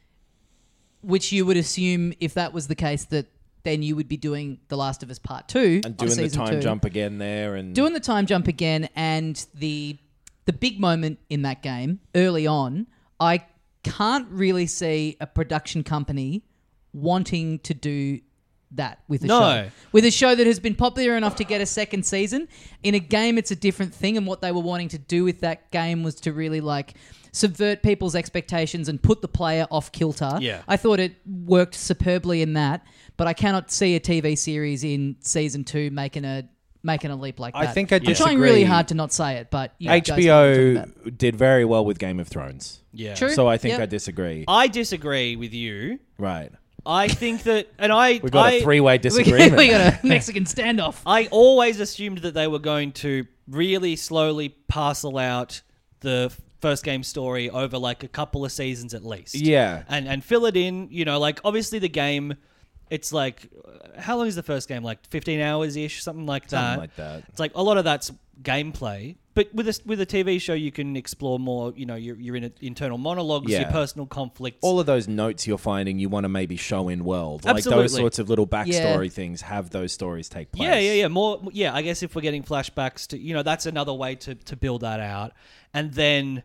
which you would assume if that was the case that then you would be doing The Last of Us Part 2 And of doing the season time 2. jump again there. And Doing the time jump again, and the big moment in that game early on, I can't really see a production company wanting to do that with a show. With a show that has been popular enough to get a second season. In a game, it's a different thing, and what they were wanting to do with that game was to really like subvert people's expectations and put the player off kilter. Yeah. I thought it worked superbly in that, but I cannot see a TV series in season 2 making a leap like that. I think I I'm trying really disagree. hard to not say it, but you guys know what I'm talking about. HBO did very well with Game of Thrones. Yeah. True. So I think Yep. I disagree. I disagree with you. Right. I think that, and I, We've got a three-way we disagreement. got a Mexican standoff. I always assumed that they were going to really slowly parcel out the first game story over like a couple of seasons at least. Yeah. And fill it in, like obviously the game, it's like, how long is the first game? Like 15 hours-ish, something like that. Something like that. It's like a lot of that's gameplay. But with a TV show, you can explore more, your internal monologues, Yeah. your personal conflicts. All of those notes you're finding you want to maybe show in world. Like Absolutely. those sorts of little backstory Yeah. things, have those stories take place. Yeah. More, I guess if we're getting flashbacks to, that's another way to build that out. And then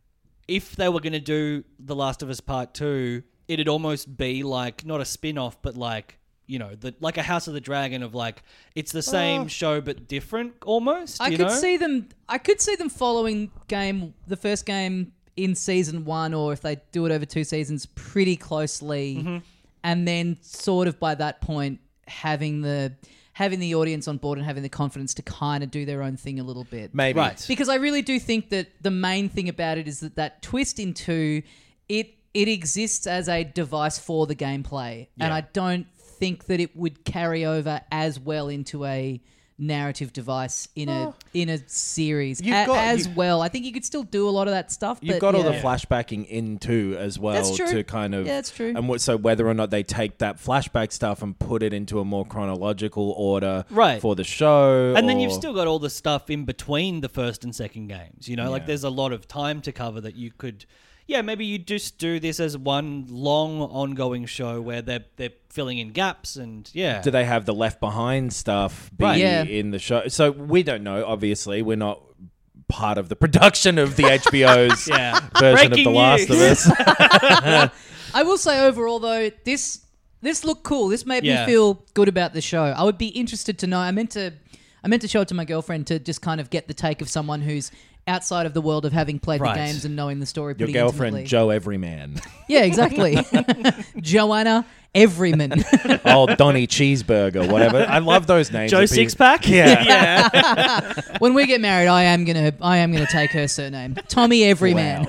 if they were going to do The Last of Us Part 2, it'd almost be like, not a spin-off, but like, like a House of the Dragon of like, it's the same show but different almost. I could see them following the first game in season 1, or if they do it over 2 seasons, pretty closely, and then sort of by that point having the audience on board and having the confidence to kind of do their own thing a little bit. Maybe. Right. Because I really do think that the main thing about it is that twist in 2, it exists as a device for the gameplay, and I don't think that it would carry over as well into a narrative device in a series You've well. I think you could still do a lot of that stuff. You've but got all yeah. the flashbacking in too as well. That's true. To kind of that's true. And so whether or not they take that flashback stuff and put it into a more chronological order Right. for the show, And then you've or- still got all the stuff in between the first and second games. You know, like Yeah. there's a lot of time to cover that you could. Yeah, maybe you just do this as one long ongoing show where they're filling in gaps and do they have the Left Behind stuff be Right. Yeah. in the show? So we don't know. Obviously, we're not part of the production of the HBO's Yeah. version Breaking of The Last of news. Us. I will say overall though, this looked cool. This made Yeah. me feel good about the show. I would be interested to know. I meant to show it to my girlfriend to just kind of get the take of someone who's outside of the world of having played Right. the games and knowing the story Your pretty girlfriend, intimately. Joe Everyman. Yeah, exactly. Joanna Everyman. Oh, Donnie Cheeseburger, whatever. I love those names. Joe of people- Sixpack? Yeah. When we get married, I am gonna take her surname, Tommy Everyman.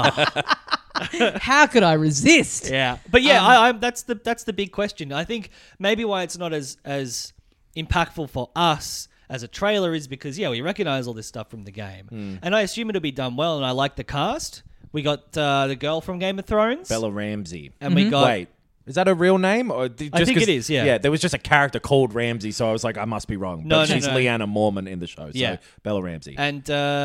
How could I resist? Yeah, but yeah, that's the big question. I think maybe why it's not as impactful for us as a trailer is because we recognize all this stuff from the game, and I assume it'll be done well. And I like the cast. We got the girl from Game of Thrones, Bella Ramsey. and we got Wait, is that a real name? Or just I think 'cause- it is, yeah. Yeah, there was just a character called Ramsey, so I was like, I must be wrong. No, But no, she's no. Leanna Mormon in the show, so Yeah. Bella Ramsey. and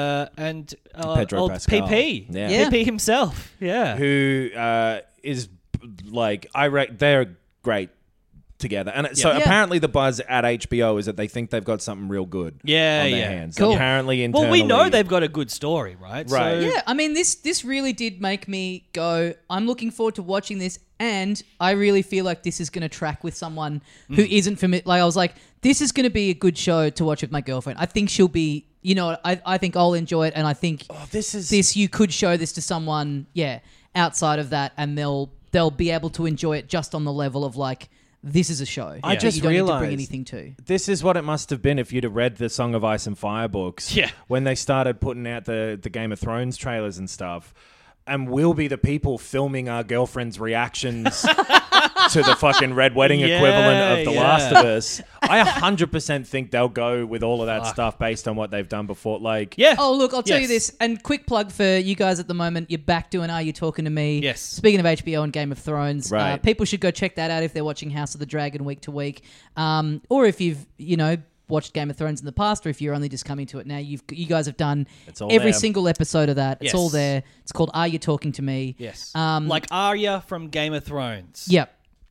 Pedro old Pascal. PP, Yeah. Yeah. PP himself, yeah. Who is like, they're great together. And so Yeah. apparently the buzz at HBO is that they think they've got something real good Yeah, on their yeah. hands. Cool. Apparently internally. Well, we know they've got a good story, right? Right. So, Yeah, I mean, this really did make me go, I'm looking forward to watching this, and I really feel like this is going to track with someone who isn't familiar. Like, I was like, this is going to be a good show to watch with my girlfriend. I think she'll be, I think I'll enjoy it, and I think this you could show this to someone, outside of that, and they'll be able to enjoy it just on the level of like, this is a show. I that just you don't need to realised- bring anything to. This is what it must have been if you'd have read the Song of Ice and Fire books. Yeah. When they started putting out the Game of Thrones trailers and stuff. And we'll be the people filming our girlfriends' reactions to the fucking Red Wedding Yeah, equivalent of The yeah. Last of Us. I 100% think they'll go with all of that stuff based on what they've done before. Like, yeah. Oh, look, I'll tell you Yes. this, and quick plug for you guys at the moment. You're back doing Are You Talking to Me? Yes. Speaking of HBO and Game of Thrones, Right. people should go check that out if they're watching House of the Dragon week to week. Or if you've, watched Game of Thrones in the past, or if you're only just coming to it now, you guys have done It's all every there. single episode of that. It's Yes. all there. It's called Are You Talking to Me? Yes. Um, Like Arya from Game of Thrones. Yep.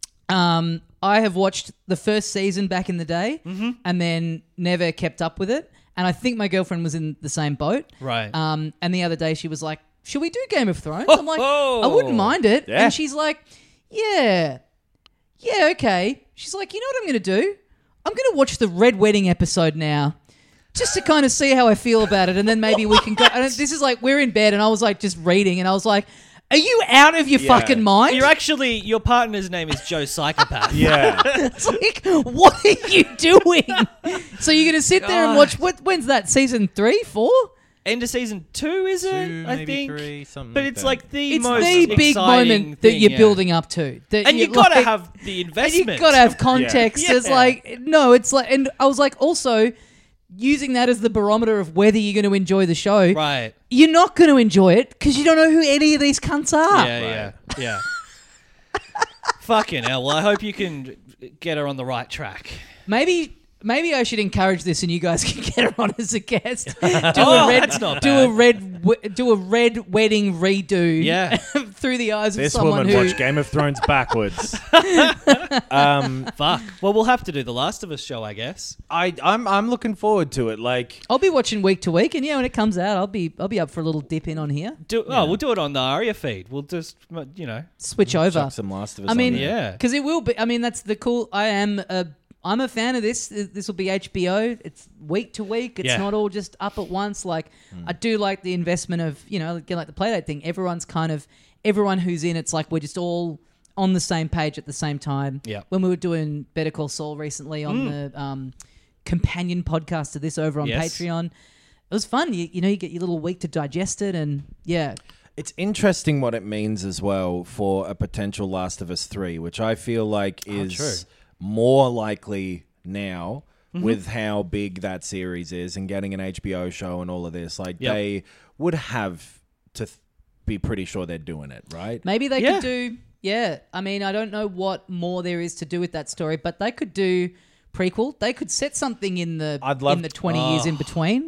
I have watched the first season back in the day and then never kept up with it. And I think my girlfriend was in the same boat. Right. And the other day she was like, should we do Game of Thrones? I'm like, Oh. I wouldn't mind it. Yeah. And she's like, yeah, okay. She's like, you know what I'm going to do? I'm going to watch the Red Wedding episode now. Just to kind of see how I feel about it. And then maybe we can go. And this is like, we're in bed and I was like just reading and I was like, are you out of your fucking mind? Your partner's name is Joe Psychopath. yeah. It's like, what are you doing? So you're going to sit there and watch, when's that, season 3, 4? End of season 2, is it? I think. But it's like the It's most the big exciting moment that thing, you're yeah. building up to. That And you you're gotta like- have the and investment. you gotta have context. Yeah. It's like, no, it's like, and I was like, also using that as the barometer of whether you're going to enjoy the show. Right. You're not going to enjoy it because you don't know who any of these cunts are. Yeah. Fucking hell. Well, I hope you can get her on the right track. Maybe I should encourage this, and you guys can get her on as a guest. Do that's not a red wedding redo. Yeah. through the eyes of This someone woman who. watched Game of Thrones backwards. Fuck. Well, we'll have to do the Last of Us show, I guess. I'm looking forward to it. Like, I'll be watching week to week, and when it comes out, I'll be up for a little dip in on here. We'll do it on the Aria feed. We'll just, Switch over. chuck some Last of Us. I mean, on there. Yeah. because it will be. I mean, that's the cool. I'm a fan of this. This will be HBO. It's week to week. It's Yeah. not all just up at once. Like I do like the investment of again, like the Playdate thing. Everyone who's in. It's like we're just all on the same page at the same time. Yeah. When we were doing Better Call Saul recently on the companion podcast to this over on Yes. Patreon, it was fun. You get your little week to digest it, and yeah. It's interesting what it means as well for a potential Last of Us 3, which I feel like is true. more likely now with how big that series is and getting an HBO show and all of this. Like, Yep. they would have to be pretty sure they're doing it, right? Maybe they Yeah. could do. Yeah, I mean, I don't know what more there is to do with that story, but they could do prequel. They could set something in the I'd love in the 20 years in between.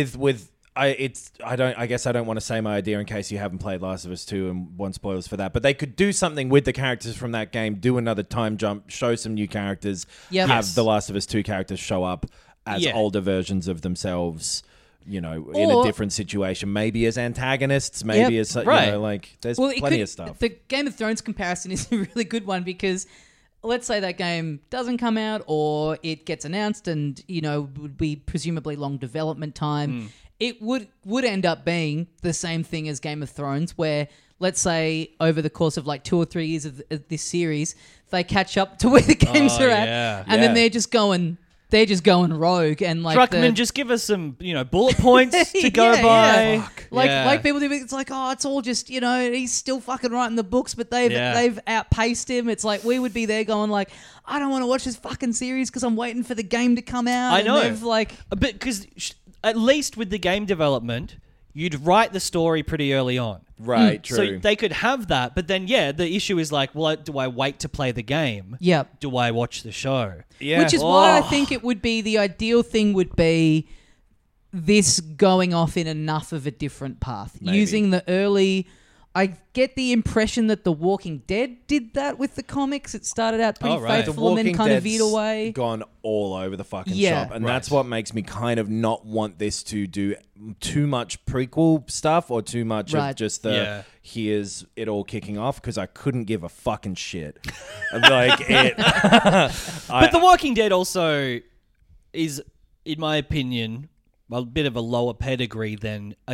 I guess I don't want to say my idea in case you haven't played Last of Us 2 and want spoilers for that, but they could do something with the characters from that game, do another time jump, show some new characters, Yep. have Yes. the Last of Us 2 characters show up as Yeah. older versions of themselves, in a Or- different situation, maybe as antagonists, maybe Yep. as Right. like there's Well, plenty of stuff. The Game of Thrones comparison is a really good one because let's say that game doesn't come out or it gets announced and, would be presumably long development time. It would end up being the same thing as Game of Thrones where, let's say, over the course of like 2 or 3 years of this series, they catch up to where the games are at yeah. and Yeah. then they're just going rogue and like Druckmann, just give us some, bullet points to go Yeah, by. yeah. Like people do. It's like, oh, it's all just he's still fucking writing the books, but they've outpaced him. It's like we would be there going like, I don't want to watch this fucking series because I'm waiting for the game to come out. I and know. they've, like, A bit because at least with the game development, you'd write the story pretty early on. Right, true. So they could have that, but then the issue is like, well, do I wait to play the game? Yep. Do I watch the show? yeah. Which is why I think it would be the ideal thing would be this going off in enough of a different path. Maybe. Using the early... I get the impression that The Walking Dead did that with the comics. It started out pretty Oh, right. faithful and then kind of veered away. Gone all over the fucking Yeah. shop, and that's what makes me kind of not want this to do too much prequel stuff or too much Right. of just the Yeah. here's it all kicking off because I couldn't give a fucking shit. Like it. But The Walking Dead also is, in my opinion, a bit of a lower pedigree than an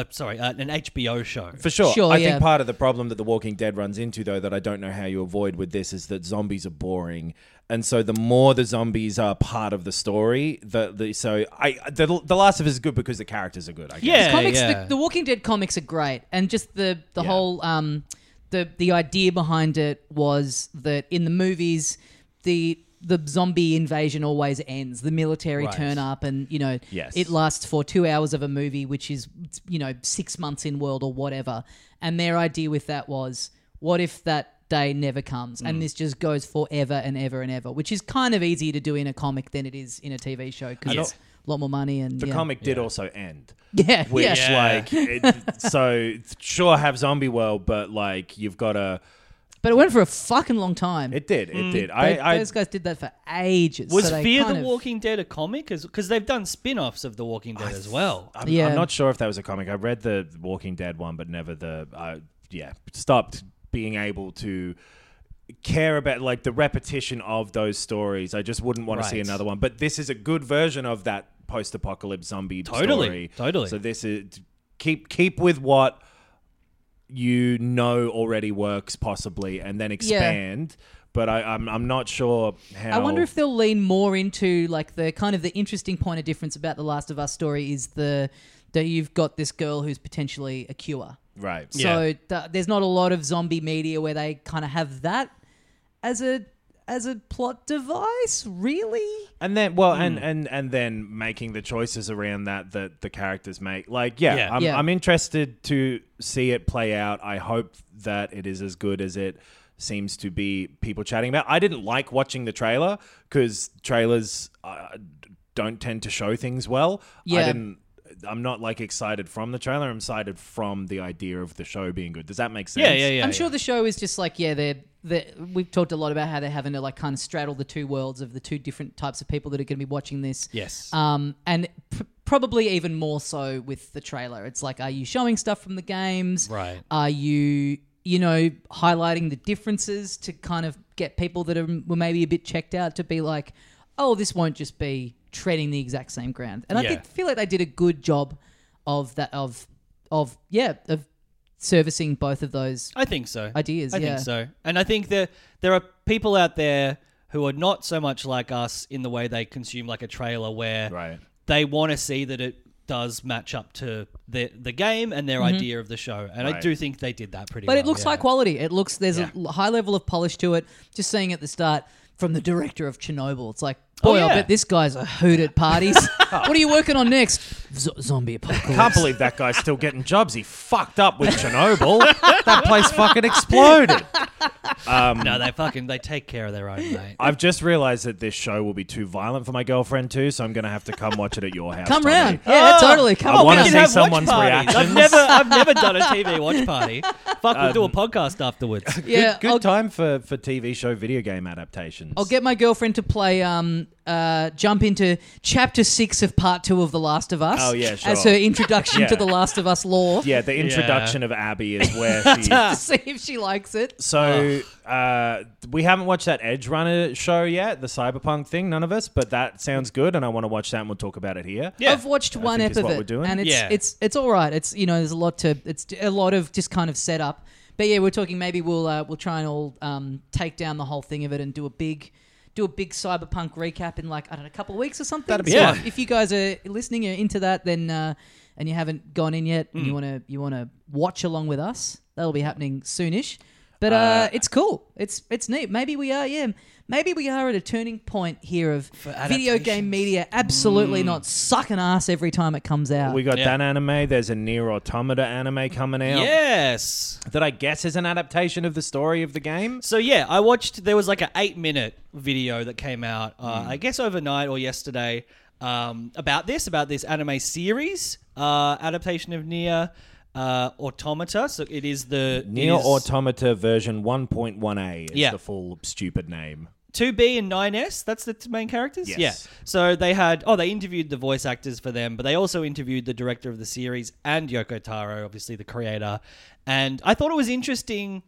HBO show. For sure. Sure, I yeah. think part of the problem that The Walking Dead runs into, though, that I don't know how you avoid with this is that zombies are boring. And so the more the zombies are part of the story, The Last of Us is good because the characters are good, I guess. Yeah, Comics, yeah. the Walking Dead comics are great, and just the whole the idea behind it was that in the movies the zombie invasion always ends. The military Right. turn up, and Yes. it lasts for 2 hours of a movie, which is 6 months in world or whatever. And their idea with that was, what if that day never comes and this just goes forever and ever and ever, which is kind of easier to do in a comic than it is in a TV show because it's a lot more money. And The yeah. comic did also end. yeah, Which, yeah. so sure have Zombie World, but like you've got to. But it went for a fucking long time. It did. Those guys did that for ages. Was so they Fear kind the of- Walking Dead a comic? Because they've done spin-offs of The Walking Dead as well. I'm Yeah. not sure if that was a comic. I read the Walking Dead one, but never the. Stopped being able to care about like the repetition of those stories. I just wouldn't want to see Right. another one. But this is a good version of that post-apocalypse zombie Totally, story. totally. So this is keep with what already works possibly, and then expand. But I'm not sure how. I wonder if they'll lean more into like the kind of the interesting point of difference about the Last of Us story is that you've got this girl who's potentially a cure. right. So there's not a lot of zombie media where they kind of have that as a plot device, really. And then, well, and then making the choices around that the characters make. Like, Yeah. I'm interested to see it play out. I hope that it is as good as it seems to be people chatting about. I didn't like watching the trailer because trailers don't tend to show things well. Yeah. I'm not like excited from the trailer. I'm excited from the idea of the show being good. Does that make sense? Yeah. I'm sure the show is just like, we've talked a lot about how they're having to like kind of straddle the two worlds of the two different types of people that are going to be watching this. Yes. And probably even more so with the trailer. It's like, are you showing stuff from the games? Right. Are you, highlighting the differences to kind of get people that were maybe a bit checked out to be like, oh, this won't just be treading the exact same ground. And Yeah. I feel like they did a good job of that, of servicing both of those I think so. ideas. I yeah. think so. And I think there are people out there who are not so much like us in the way they consume like a trailer where Right. they want to see that it does match up to the game and their idea of the show. And I Right. do think they did that pretty But well. it looks yeah. high quality. There's a high level of polish to it. Just saying at the start, from the director of Chernobyl. It's like, boy, yeah. I bet this guy's a hoot at parties. What are you working on next? Zombie apocalypse. Can't believe that guy's still getting jobs. He fucked up with Chernobyl. That place fucking exploded. No, they take care of their own, mate. I've just realised that this show will be too violent for my girlfriend too, so I'm going to have to come watch it at your house. Come Tommy. round. Yeah, totally. Come I on. wanna We see can have someone's watch parties. reactions. I've never done a TV watch party. Fuck, we'll do a podcast afterwards. Yeah, Good time for TV show video game adaptations. I'll get my girlfriend to play, jump into Chapter 6 of Part 2 of The Last of Us. Oh, yeah, sure. As her introduction Yeah. to The Last of Us lore. Yeah, the introduction of Abby is where she... To see if she likes it. So, we haven't watched that Edge Runner show yet, the Cyberpunk thing, none of us, but that sounds good, and I want to watch that, and we'll talk about it here. Yeah. I've watched one think ep is of what it, we're doing. and Yeah. it's all right. It's there's a lot of just kind of setup. But yeah, we're talking maybe we'll try and all take down the whole thing of it and do a big Cyberpunk recap in like, I don't know, a couple of weeks or something. That'd be So fun. if you guys are listening, you're into that, then and you haven't gone in yet, and you wanna watch along with us, that'll be happening soonish. But it's cool. It's neat. Maybe we are at a turning point here of video game media absolutely not sucking ass every time it comes out. We got that anime. There's a Nier Automata anime coming out. Yes. That I guess is an adaptation of the story of the game. So yeah, I watched. There was like an 8-minute video that came out, I guess overnight or yesterday, about this anime series adaptation of Nier Automata. So it is the Nier Automata version 1.1a is Yeah. the full stupid name. 2B and 9S, that's the main characters? Yes. Yeah. So they interviewed the voice actors for them, but they also interviewed the director of the series and Yoko Taro, obviously the creator. And I thought it was interesting.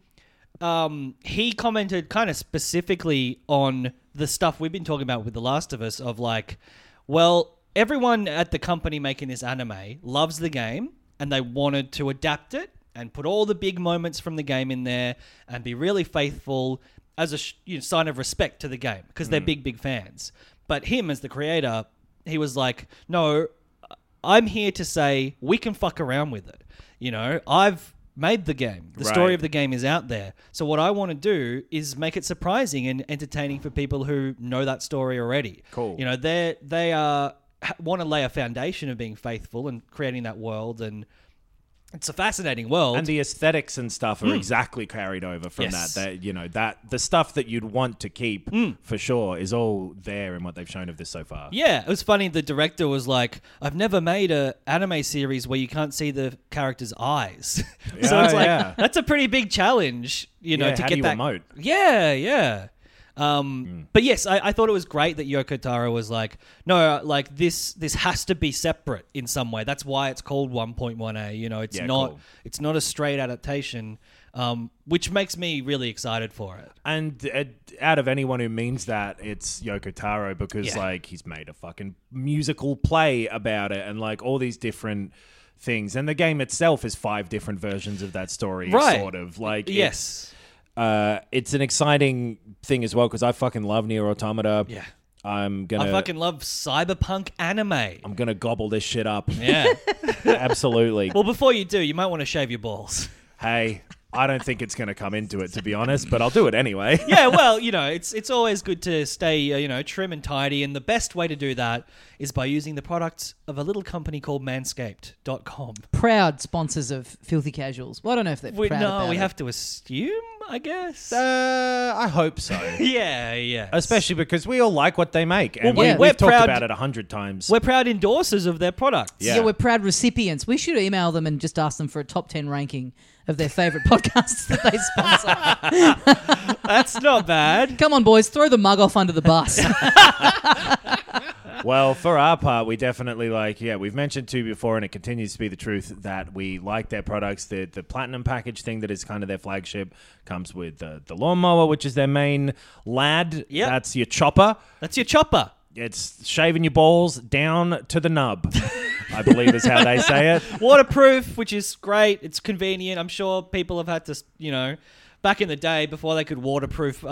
He commented kind of specifically on the stuff we've been talking about with The Last of Us of like, well, everyone at the company making this anime loves the game and they wanted to adapt it and put all the big moments from the game in there and be really faithful as a sign of respect to the game because they're big fans. But him as the creator, he was like, no, I'm here to say we can fuck around with it. I've made the game. The story Right. of the game is out there. So what I want to do is make it surprising and entertaining for people who know that story already. Cool. They want to lay a foundation of being faithful and creating that world, and it's a fascinating world. And the aesthetics and stuff are exactly carried over from Yes. that the stuff that you'd want to keep for sure is all there in what they've shown of this so far. Yeah, it was funny. The director was like, I've never made a anime series where you can't see the character's eyes. So Yeah, it's like, yeah. that's a pretty big challenge, to Yeah, get how do you that. emote? Yeah. But yes, I thought it was great that Yoko Taro was like, no, like this has to be separate in some way. That's why it's called 1.1a. It's Yeah, not cool. it's not a straight adaptation, which makes me really excited for it. And out of anyone who means that, it's Yoko Taro because Yeah. he's made a fucking musical play about it and like all these different things. And the game itself is 5 different versions of that story, Right. sort of. Like Yes. it's an exciting thing as well because I fucking love Nier Automata. Yeah. I'm I gonna fucking love cyberpunk anime. I'm gonna gobble this shit up. Yeah. Absolutely. Well, before you do, you might want to shave your balls. Hey, I don't think it's gonna come into it, to be honest, but I'll do it anyway. Yeah, well, it's always good to stay, trim and tidy, and the best way to do that is by using the products of a little company called Manscaped.com. Proud sponsors of Filthy Casuals. Well, I don't know if they're proud about We it. have to assume, I guess. I hope so. Yeah. Especially because we all like what they make, and Well, we've we're talked proud- about it 100 times. We're proud endorsers of their products. Yeah. Yeah, we're proud recipients. We should email them and just ask them for a top 10 ranking of their favourite podcasts that they sponsor. That's not bad. Come on, boys, throw the mug off under the bus. Well, for our part, we definitely we've mentioned to you before, and it continues to be the truth, that we like their products. The Platinum package thing that is kind of their flagship comes with the lawnmower, which is their main lad. Yep. That's your chopper. That's your chopper. It's shaving your balls down to the nub, I believe is how they say it. Waterproof, which is great. It's convenient. I'm sure people have had to, back in the day before they could waterproof,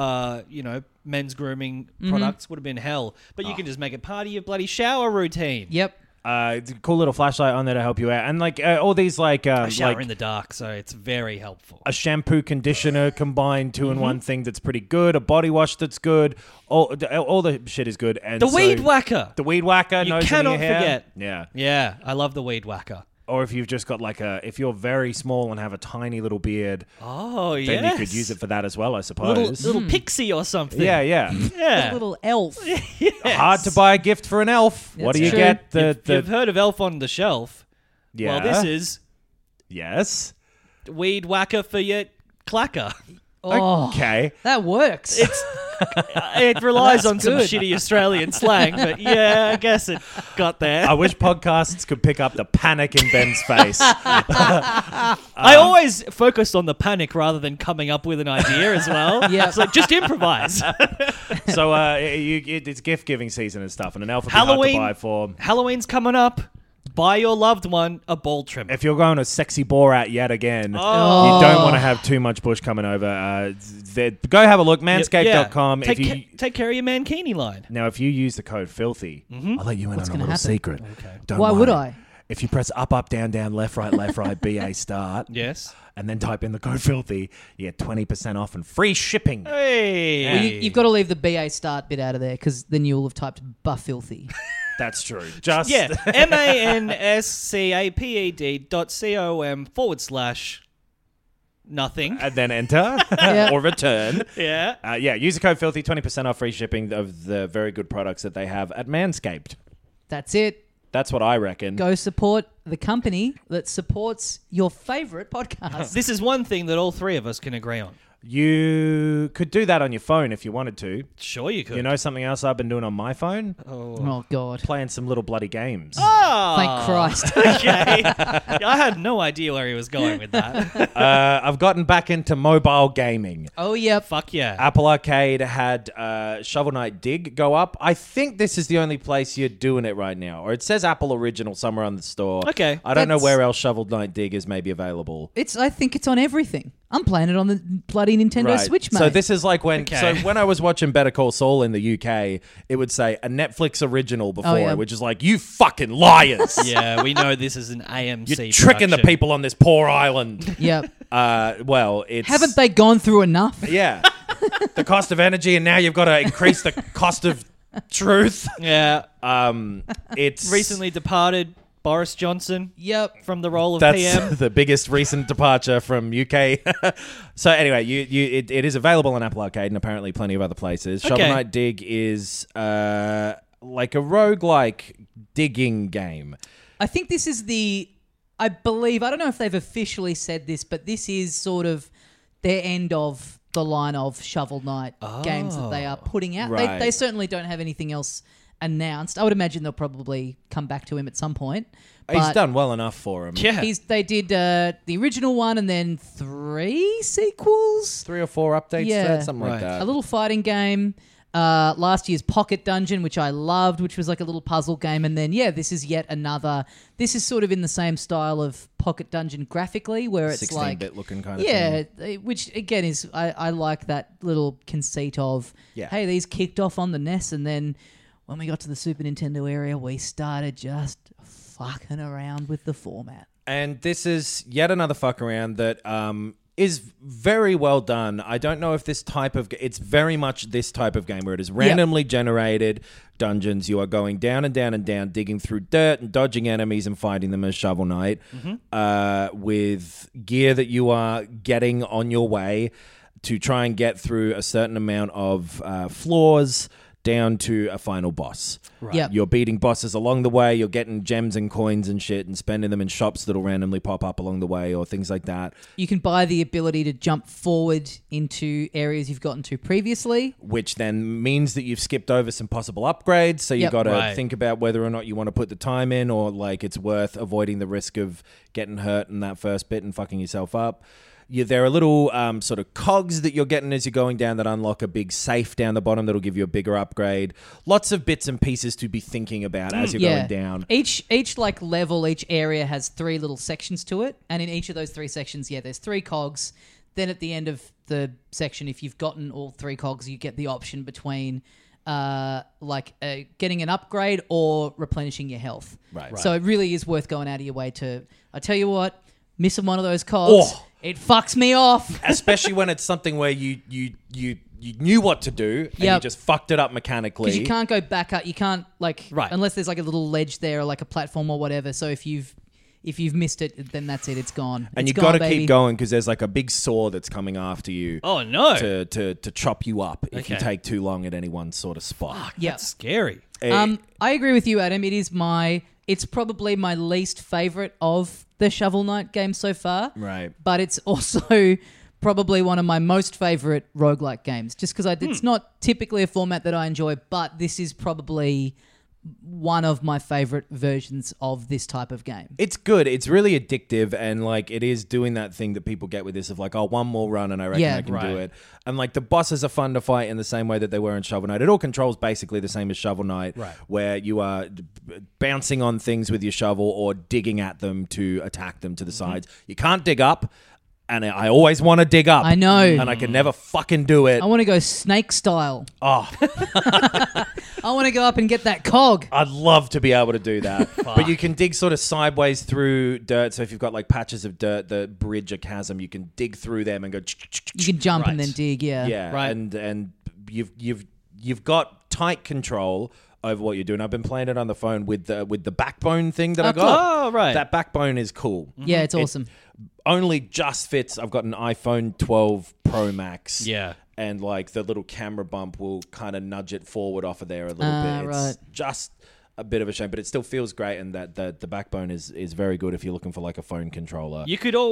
men's grooming products would have been hell. But you can just make it part of your bloody shower routine. Yep. Cool little flashlight on there to help you out, and like all these like I shower in the dark, so it's very helpful. A shampoo conditioner combined 2-in-1 thing that's pretty good. A body wash that's good. All the shit is good. And The weed whacker. The weed whacker. You nose in cannot your hair. forget. Yeah. Yeah, I love the weed whacker. Or if you've just got if you're very small and have a tiny little beard, Oh, yeah. then you could use it for that as well, I suppose. Little pixie or something. Yeah, yeah. Yeah. A little elf. Hard to buy a gift for an elf. What That's do you true. get? You've heard of Elf on the Shelf. Yeah. Well, this is Yes. weed whacker for your clacker. Oh, Okay. that works. It relies on some good. shitty Australian slang, but yeah, I guess it got there. I wish podcasts could pick up the panic in Ben's face. I always focused on the panic rather than coming up with an idea as well. Yeah. It's like, just improvise. So it's gift giving season and stuff, and an elf would be hard to Halloween. buy for. Halloween's coming up. Buy your loved one a ball trimmer. If you're going to sexy Borat yet again, Oh. you don't want to have too much bush coming over. Go have a look, manscaped.com. Take, If you take care of your mankini line. Now, if you use the code filthy, I'll let you in on a gonna little happen? secret. Okay. Don't Why would worry. I? If you press up, up, down, down, left, right, BA start, Yes. and then type in the code filthy, you get 20% off and free shipping. Hey. Well, you've got to leave the BA start bit out of there because then you'll have typed buffilthy. That's true. Just Yeah. manscaped.com/nothing. and then enter or return. Yeah. Use the code filthy, 20% off free shipping of the very good products that they have at Manscaped. That's it. That's what I reckon. Go support the company that supports your favorite podcast. This is one thing that all three of us can agree on. You could do that on your phone if you wanted to. Sure you could. You know something else I've been doing on my phone? Oh, God. Playing some little bloody games. Oh, Thank Christ. okay. I had no idea where he was going with that. I've gotten back into mobile gaming. Oh, yep. Fuck yeah. Apple Arcade had Shovel Knight Dig go up. I think this is the only place you're doing it right now. Or it says Apple Original somewhere on the store. Okay. I don't know That's- where else Shovel Knight Dig is maybe available. I think it's on everything. I'm playing it on the bloody Nintendo Switch, mate. So this is like when Okay. when I was watching Better Call Saul in the UK, it would say a Netflix original before, yeah. which is like, you fucking liars. Yeah, we know this is an AMC You're tricking the production. people on this poor island. Yep. Well, it's... Haven't they gone through enough? Yeah. The cost of energy, and now you've got to increase the cost of truth. Yeah. It's... Recently departed Boris Johnson Yep. from the role of That's PM. the biggest recent departure from UK. So anyway, it is available on Apple Arcade and apparently plenty of other places. Shovel Okay. Knight Dig is like a roguelike digging game. I think this is I believe, I don't know if they've officially said this, but this is sort of their end of the line of Shovel Knight games that they are putting out. Right. They certainly don't have anything else announced. I would imagine they'll probably come back to him at some point. He's But done well enough for him. Yeah. They did the original one and then 3 sequels. 3 or 4 updates to Yeah. it, something like Right. that. A little fighting game. Last year's Pocket Dungeon, which I loved, which was like a little puzzle game. And then, this is yet another. This is sort of in the same style of Pocket Dungeon graphically, where it's like 16-bit looking kind of thing. which again is I like that little conceit of Yeah. hey, these kicked off on the NES, and then when we got to the Super Nintendo area, we started just fucking around with the format. And this is yet another fuck around that is very well done. I don't know if this type of... It's very much this type of game where it is randomly generated dungeons. You are going down and down and down, digging through dirt and dodging enemies and fighting them as Shovel Knight with gear that you are getting on your way to try and get through a certain amount of floors down to a final boss. Right. Yep. You're beating bosses along the way. You're getting gems and coins and shit and spending them in shops that'll randomly pop up along the way or things like that, You can buy the ability to jump forward into areas you've gotten to previously. which then means that you've skipped over some possible upgrades. So you Yep. got to Right. think about whether or not you want to put the time in or like it's worth avoiding the risk of getting hurt in that first bit and fucking yourself up. There are little sort of cogs that you're getting as you're going down that unlock a big safe down the bottom that'll give you a bigger upgrade. Lots of bits and pieces to be thinking about as you're going down. Each like level, each area has 3 little sections to it, and in each of those 3 sections, there's 3 cogs. Then at the end of the section, if you've gotten all 3 cogs, you get the option between getting an upgrade or replenishing your health. Right. So it really is worth going out of your way to. I tell you what, missing one of those cogs, it fucks me off. Especially when it's something where you knew what to do and you just fucked it up mechanically. Because you can't go back up. You can't Right. unless there's like a little ledge there or like a platform or whatever. So if you've missed it, then that's it. It's gone. And It's you got to gone, baby. keep going because there's like a big saw that's coming after you. Oh, no. To chop you up if you Okay. take too long at any one sort of spot. Yeah. That's scary. I agree with you, Adam. It's probably my least favorite of the Shovel Knight games so far. Right. But it's also probably one of my most favorite roguelike games, just because it's not typically a format that I enjoy, but this is probably one of my favorite versions of this type of game. It's good. It's really addictive, and like it is doing that thing that people get with this of like, oh, one more run and I reckon I can do it. And like the bosses are fun to fight in the same way that they were in Shovel Knight. It all controls basically the same as Shovel Knight, where you are bouncing on things with your shovel or digging at them to attack them to the sides. You can't dig up. And I always want to dig up. I know. And I can never fucking do it. I want to go snake style. Oh, I want to go up and get that cog. I'd love to be able to do that. But you can dig sort of sideways through dirt. So if you've got like patches of dirt that bridge a chasm, you can dig through them and go. You can jump and then dig, yeah. Yeah, Right. And you've got tight control over what you're doing. I've been playing it on the phone with the backbone thing that I got. Oh, right. That backbone is cool. Yeah, it's awesome. Only just fits. I've got an iPhone 12 Pro Max. Yeah. And like the little camera bump will kind of nudge it forward off of there a little bit. It's right. just a bit of a shame, but it still feels great, and that the backbone is very good if you're looking for like a phone controller. You could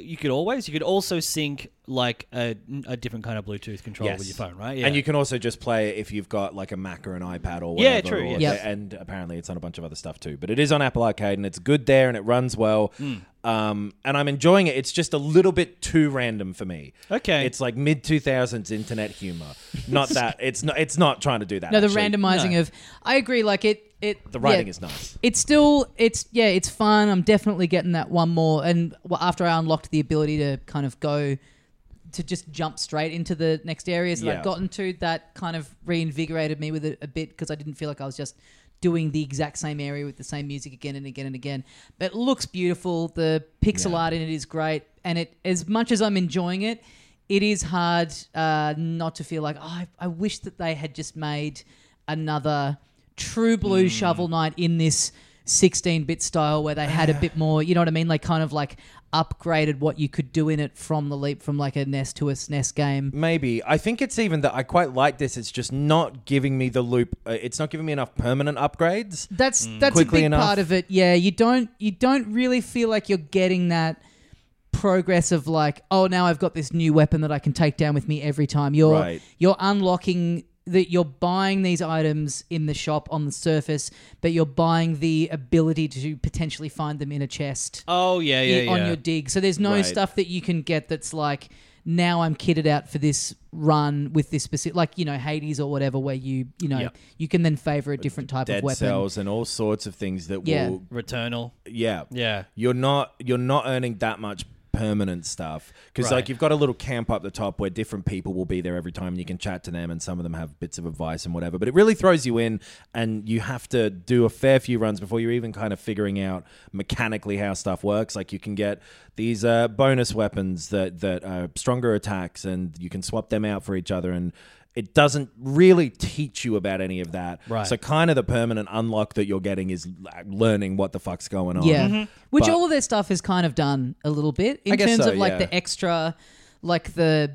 also sync like a different kind of Bluetooth controller with your phone, right? Yeah. And you can also just play it if you've got like a Mac or an iPad or whatever. Yeah, true, or- yeah. Yep. And apparently it's on a bunch of other stuff too. But it is on Apple Arcade and it's good there and it runs well. And I'm enjoying it. It's just a little bit too random for me. Okay. It's like mid 2000s internet humor. Not that it's not trying to do that. No, the actually. randomizing of... I agree, like The writing is nice. It's still, it's fun. I'm definitely getting that one more. And after I unlocked the ability to kind of go, to just jump straight into the next areas that Yeah. I've gotten to, that kind of reinvigorated me with it a bit, because I didn't feel like I was just doing the exact same area with the same music again and again and again. But it looks beautiful. The pixel art in it is great. And it, as much as I'm enjoying it, it is hard not to feel like, I wish that they had just made another true blue Shovel Knight in this 16-bit style where they had a bit more, you know what I mean? Like kind of like upgraded what you could do in it from the leap from like a NES to a SNES game. Maybe. I think it's even that I quite like this. It's just not giving me the loop. It's not giving me enough permanent upgrades. That's a Quickly big enough. part of it. Yeah, you don't really feel like you're getting that progress of like, oh, now I've got this new weapon that I can take down with me every time. You're unlocking that, you're buying these items in the shop on the surface, but you're buying the ability to potentially find them in a chest. Oh, yeah. On your dig. So there's no Right. stuff that you can get that's like, now I'm kitted out for this run with this specific, like, you know, Hades or whatever, where you you can then favor a different type Dead of weapon. cells and all sorts of things that Yeah. will... Returnal. Yeah. Yeah. You're not earning that much permanent stuff because Right. like you've got a little camp up the top where different people will be there every time and you can chat to them, and some of them have bits of advice and whatever, but it really throws you in and you have to do a fair few runs before you're even kind of figuring out mechanically how stuff works. Like you can get these bonus weapons that are stronger attacks and you can swap them out for each other, and it doesn't really teach you about any of that. Right. So kind of the permanent unlock that you're getting is learning what the fuck's going on. Yeah. Which But- all of their stuff has kind of done a little bit in I guess terms so, of like yeah. the extra, like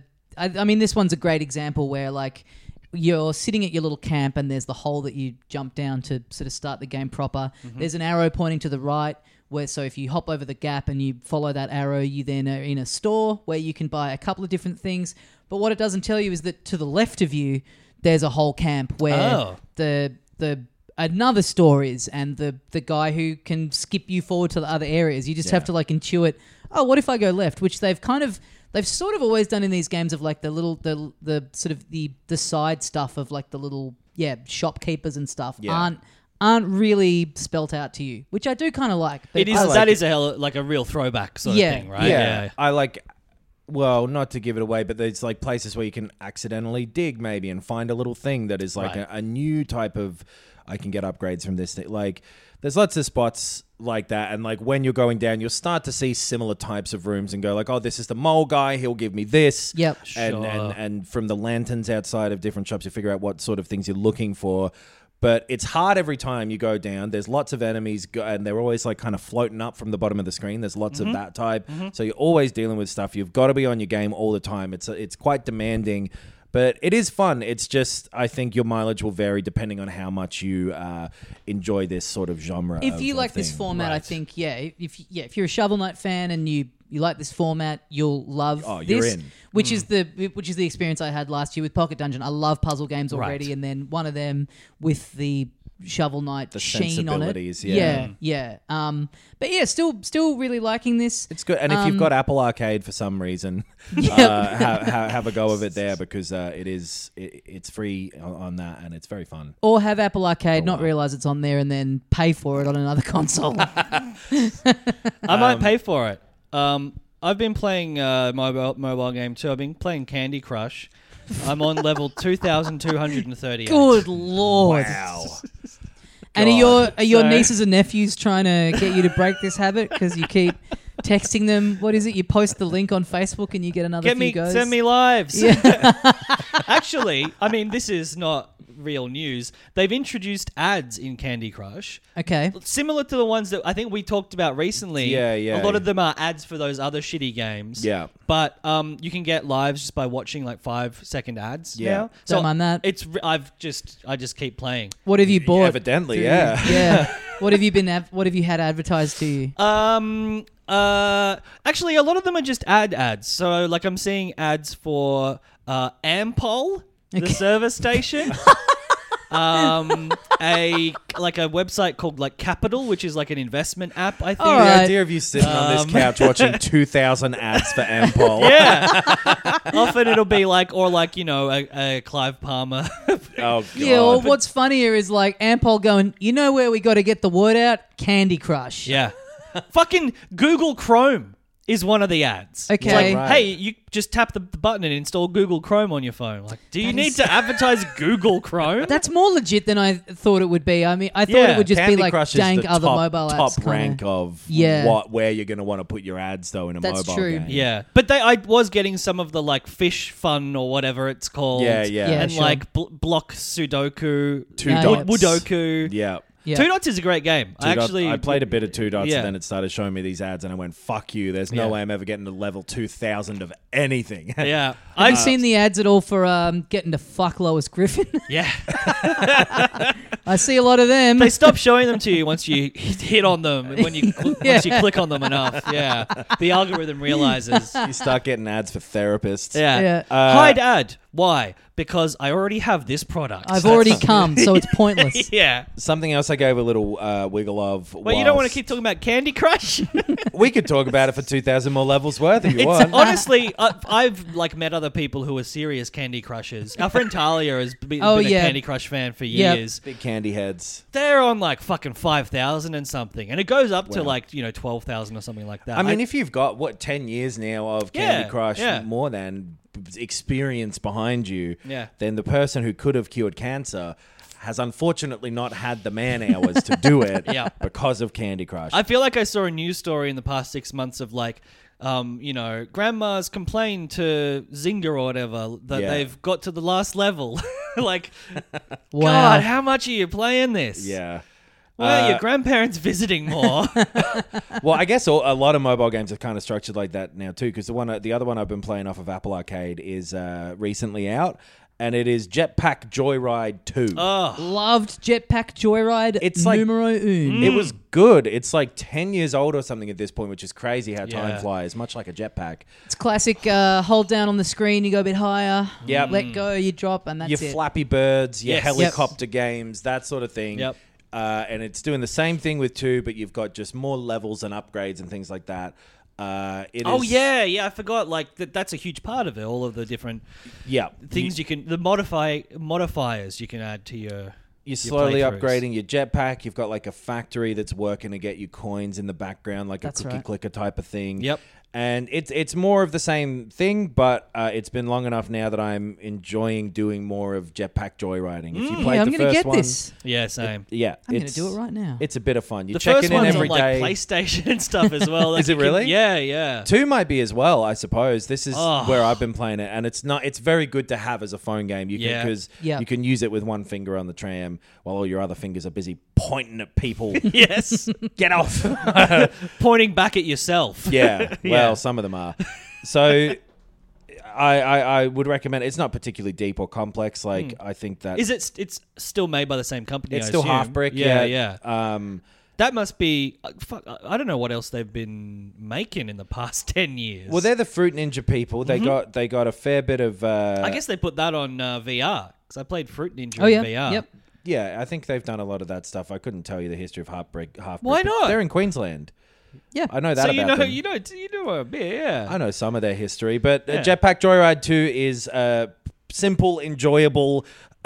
I mean, this one's a great example where like you're sitting at your little camp and there's the hole that you jump down to sort of start the game proper. There's an arrow pointing to the right where, so if you hop over the gap and you follow that arrow, you then are in a store where you can buy a couple of different things. But what it doesn't tell you is that to the left of you, there's a whole camp where the another store is, and the guy who can skip you forward to the other areas. You just have to like intuit, oh, what if I go left? Which they've sort of always done in these games of like the little the sort of the side stuff of like the little shopkeepers and stuff aren't really spelt out to you, which I do kind of like. But It is. I like That it. is like a real throwback sort Yeah. of thing, right? Yeah. I like well, not to give it away, but there's like places where you can accidentally dig maybe and find a little thing that is like Right. a new type of, I can get upgrades from this thing. Like there's lots of spots like that. And like when you're going down, you'll start to see similar types of rooms and go like, oh, this is the mole guy. He'll give me this. Yep. And from the lanterns outside of different shops, you figure out what sort of things you're looking for. But it's hard every time you go down. There's lots of enemies, and they're always like kind of floating up from the bottom of the screen. There's lots of that type. So you're always dealing with stuff. You've got to be on your game all the time. It's quite demanding, but it is fun. It's just, I think your mileage will vary depending on how much you enjoy this sort of genre. If you of like this thing. format, I think if you're a Shovel Knight fan and you like this format, you'll love Oh, you're this. in. Which is the experience I had last year with Pocket Dungeon. I love puzzle games already, Right. and then one of them with the Shovel Knight sheen on it. sensibilities, yeah. But yeah, still really liking this. It's good. And if you've got Apple Arcade for some reason, Yep. have a go of it there because it's free on that and it's very fun. Or have Apple Arcade, not realize it's on there, and then pay for it on another console. I might pay for it. I've been playing mobile game too. I've been playing Candy Crush. I'm on level 2,238. Good lord! Wow. And are your So- nieces and nephews trying to get you to break this habit because you keep texting them? What is it? You post the link on Facebook and you get another few goes. Send me lives. Yeah. Actually, I mean, this is not real news. They've introduced ads in Candy Crush, Okay. similar to the ones that I think we talked about recently. Yeah, yeah. A lot of them are ads for those other shitty games. Yeah. But you can get lives just by watching like 5-second ads. Yeah. now. Don't mind that. I just keep playing. What have you bought? Evidently, through- yeah. Yeah. What have you what have you had advertised to you? Actually, a lot of them are just ads. So, like, I'm seeing ads for Ampol, the service station. A website called like Capital, which is like an investment app, I think. All The right. idea of you sitting on this couch watching 2,000 ads for Ampol. Yeah. Often it'll be like, or like, you know, a Clive Palmer. Oh, God. Yeah, or what's funnier is like Ampol going, you know where we got to get the word out? Candy Crush. Yeah. Fucking Google Chrome is one of the ads. Okay. It's like, Right. hey, you just tap the button and install Google Chrome on your phone. Like, do you need to advertise Google Chrome? That's more legit than I thought it would be. I mean, I thought Yeah, it would just Candy be like Crush is dank the other top, mobile top apps. kinda. rank of Yeah. where you're going to want to put your ads, though, in a That's mobile true. game. Yeah, but I was getting some of the like fish fun or whatever it's called. Yeah. Yeah, and sure. like block Sudoku, Two Yeah, dots. Woodoku. Yeah. Yeah. Two Dots is a great game. I played a bit of Two Dots Yeah. and then it started showing me these ads and I went, fuck you. There's no Yeah. way I'm ever getting to level 2,000 of anything. Yeah, Have you seen the ads at all for getting to fuck Lois Griffin? yeah. I see a lot of them. They stop showing them to you once you hit on them. When you Yeah. once you click on them enough, yeah, the algorithm realizes. You start getting ads for therapists. Yeah, Yeah. hide ad. Why? Because I already have this product. I've already come, so it's pointless. Yeah. Something else I gave a little wiggle of. Well, you don't want to keep talking about Candy Crush. We could talk about it for 2,000 more levels worth if you It's want. honestly, I've like met other people who are serious Candy Crushers. Our friend Talia has been Oh, a yeah. Candy Crush fan for Yep. years. Big candy heads. They're on like fucking 5,000 and something, and it goes up to Wow. like 12,000 or something like that. I mean, if you've got, 10 years now of Candy Yeah, Crush, yeah. more than experience behind you, Yeah. then the person who could have cured cancer has unfortunately not had the man hours to do it Yeah. because of Candy Crush. I feel like I saw a news story in the past 6 months of like, grandma's complained to Zynga or whatever that Yeah. they've got to the last level. Like, Wow. God, how much are you playing this? yeah. Why are your grandparents visiting more? Well, I guess a lot of mobile games are kind of structured like that now too. Because the other one I've been playing off of Apple Arcade is recently out, and it is Jetpack Joyride 2. Loved Jetpack Joyride. It's like- numero un. It was good. It's like 10 years old or something at this point, which is crazy how time Yeah. flies, much like a jetpack. It's classic. Hold down on the screen, you go a bit higher. Yep. Let go, you drop, and that's Your it. Flappy Birds, your Yes. helicopter games, that sort of thing. Yep. And it's doing the same thing with 2, but you've got just more levels and upgrades and things like that. Oh yeah, I forgot. Like that's a huge part of it. All of the different Yeah. things you can, the modifiers you can add to your. You're slowly playthroughs. upgrading your jetpack. You've got like a factory that's working to get you coins in the background, like That's a cookie right. clicker type of thing. Yep. And it's more of the same thing, but it's been long enough now that I'm enjoying doing more of Jetpack Joyriding. If you played I'm the going to first get one, this. Yeah, same. yeah, I'm going to do it right now. It's a bit of fun. You The check first it in one's every on like day. PlayStation and stuff as well. Like Is it you can- really? Yeah, yeah. 2 might be as well, I suppose. This is Oh. where I've been playing it, and it's very good to have as a phone game. Yeah. Because Yeah. you can use it with one finger on the tram while all your other fingers are busy pointing at people. Yes. Get off. Pointing back at yourself. Yeah, well, Yeah. some of them are. So I would recommend. It's not particularly deep or complex. Like I think that Is it? It's still made by the same company. it's I still assume. Half Brick. Yeah, Yeah, yeah. That must be. Fuck, I don't know what else they've been making in the past 10 years. Well, they're the Fruit Ninja people. They got a fair bit of. I guess they put that on VR because I played Fruit Ninja Oh, yeah. in VR. Yep. Yeah, I think they've done a lot of that stuff. I couldn't tell you the history of Half Brick. Why but not? They're in Queensland. Yeah. I know that So about them. you know a bit, yeah. I know some of their history, but Yeah. Jetpack Joyride 2 is simple, enjoyable,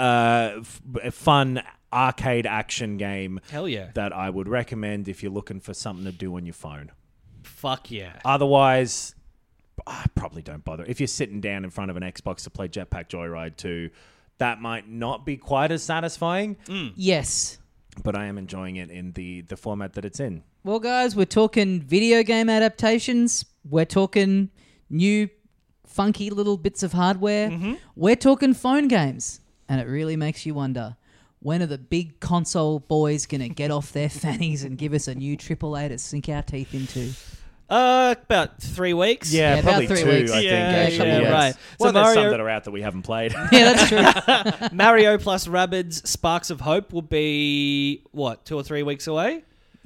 fun arcade action game Hell yeah. that I would recommend if you're looking for something to do on your phone. Fuck yeah. Otherwise, I probably don't bother. If you're sitting down in front of an Xbox to play Jetpack Joyride 2, that might not be quite as satisfying, Yes. but I am enjoying it in the format that it's in. Well, guys, we're talking video game adaptations. We're talking new, funky little bits of hardware. We're talking phone games. And it really makes you wonder, when are the big console boys going to get off their fannies and give us a new AAA to sink our teeth into? About 3 weeks. Yeah, probably about 3 2, weeks. I think. Yeah, actually, yeah, yes. right. Well, So there's some Mario- that are out that we haven't played. Yeah, that's true. Mario plus Rabbids Sparks of Hope will be, 2 or 3 weeks away?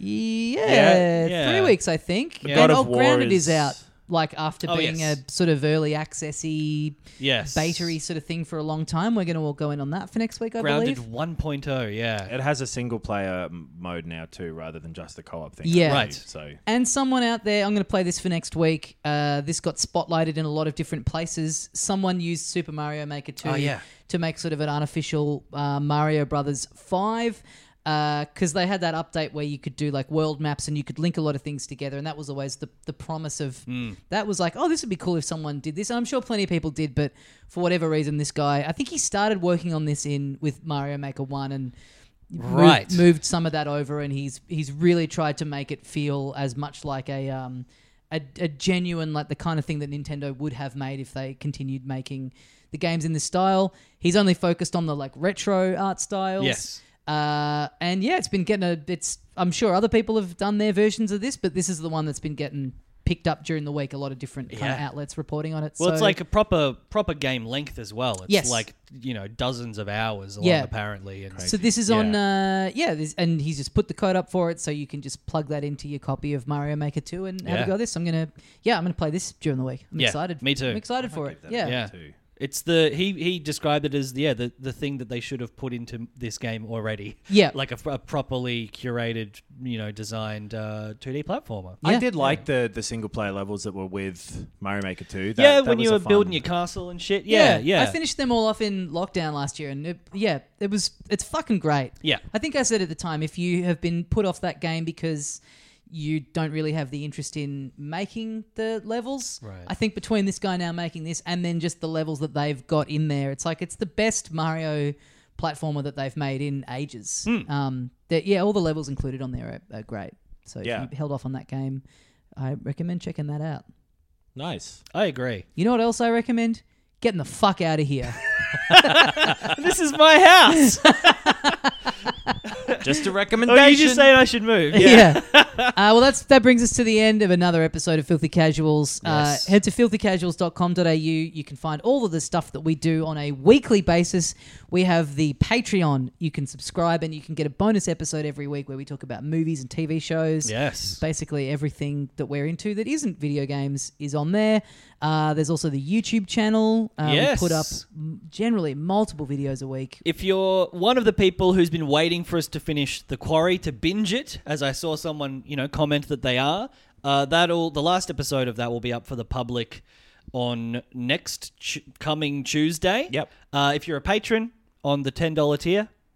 Yeah, Yeah. 3 weeks, I think. Yeah. And God of Old War Grounded is is- out, like, after Oh, being yes. a sort of early accessy, Yes. beta-y sort of thing for a long time. We're going to all go in on that for next week, I Grounded believe. 1.0, yeah. It has a single-player mode now too, rather than just the co-op thing. Yeah. Right. So And someone out there, I'm going to play this for next week. This got spotlighted in a lot of different places. Someone used Super Mario Maker 2 Oh, yeah. to make sort of an unofficial Mario Brothers 5. Because they had that update where you could do like world maps and you could link a lot of things together, and that was always the promise of that was like, oh, this would be cool if someone did this. And I'm sure plenty of people did, but for whatever reason, this guy, I think he started working on this with Mario Maker 1 and Right. moved some of that over, and he's really tried to make it feel as much like a genuine, like the kind of thing that Nintendo would have made if they continued making the games in this style. He's only focused on the like retro art styles. Yes. And yeah, it's been getting I'm sure other people have done their versions of this, but this is the one that's been getting picked up during the week. A lot of different kind of Yeah. outlets reporting on it. Well, so, it's like a proper game length as well. It's Yes. like, dozens of hours long, Yeah. apparently. And So this is on, and he's just put the code up for it, so you can just plug that into your copy of Mario Maker 2 and have Yeah. a go at this. I'm gonna play this during the week. I'm Yeah, excited. me too. I'm excited for it. Yeah. Yeah. too. It's he described it as the thing that they should have put into this game already. Yeah. Like a properly curated, designed 2D platformer. Yeah. I did like the single player levels that were with Mario Maker 2. Yeah, That when was you a were building fun- your castle and shit. Yeah. I finished them all off in lockdown last year, and it's fucking great. Yeah. I think I said at the time, if you have been put off that game because you don't really have the interest in making the levels, Right. I think between this guy now making this and then just the levels that they've got in there, it's like it's the best Mario platformer that they've made in ages. All the levels included on there are great. So Yeah. if you held off on that game, I recommend checking that out. Nice. I agree. You know what else I recommend? Getting the fuck out of here. This is my house. Just a Oh, recommendation. you just saying I should move. Yeah. Well, that brings us to the end of another episode of Filthy Casuals. Yes. Head to filthycasuals.com.au. You can find all of the stuff that we do on a weekly basis. We have the Patreon. You can subscribe and you can get a bonus episode every week where we talk about movies and TV shows. Yes. Basically everything that we're into that isn't video games is on there. There's also the YouTube channel. Yes. We put up generally multiple videos a week. If you're one of the people who's been waiting for us to finish The Quarry to binge it, as I saw someone, comment that they are, the last episode of that will be up for the public on next coming Tuesday. Yep. If you're a patron on the $10 tier,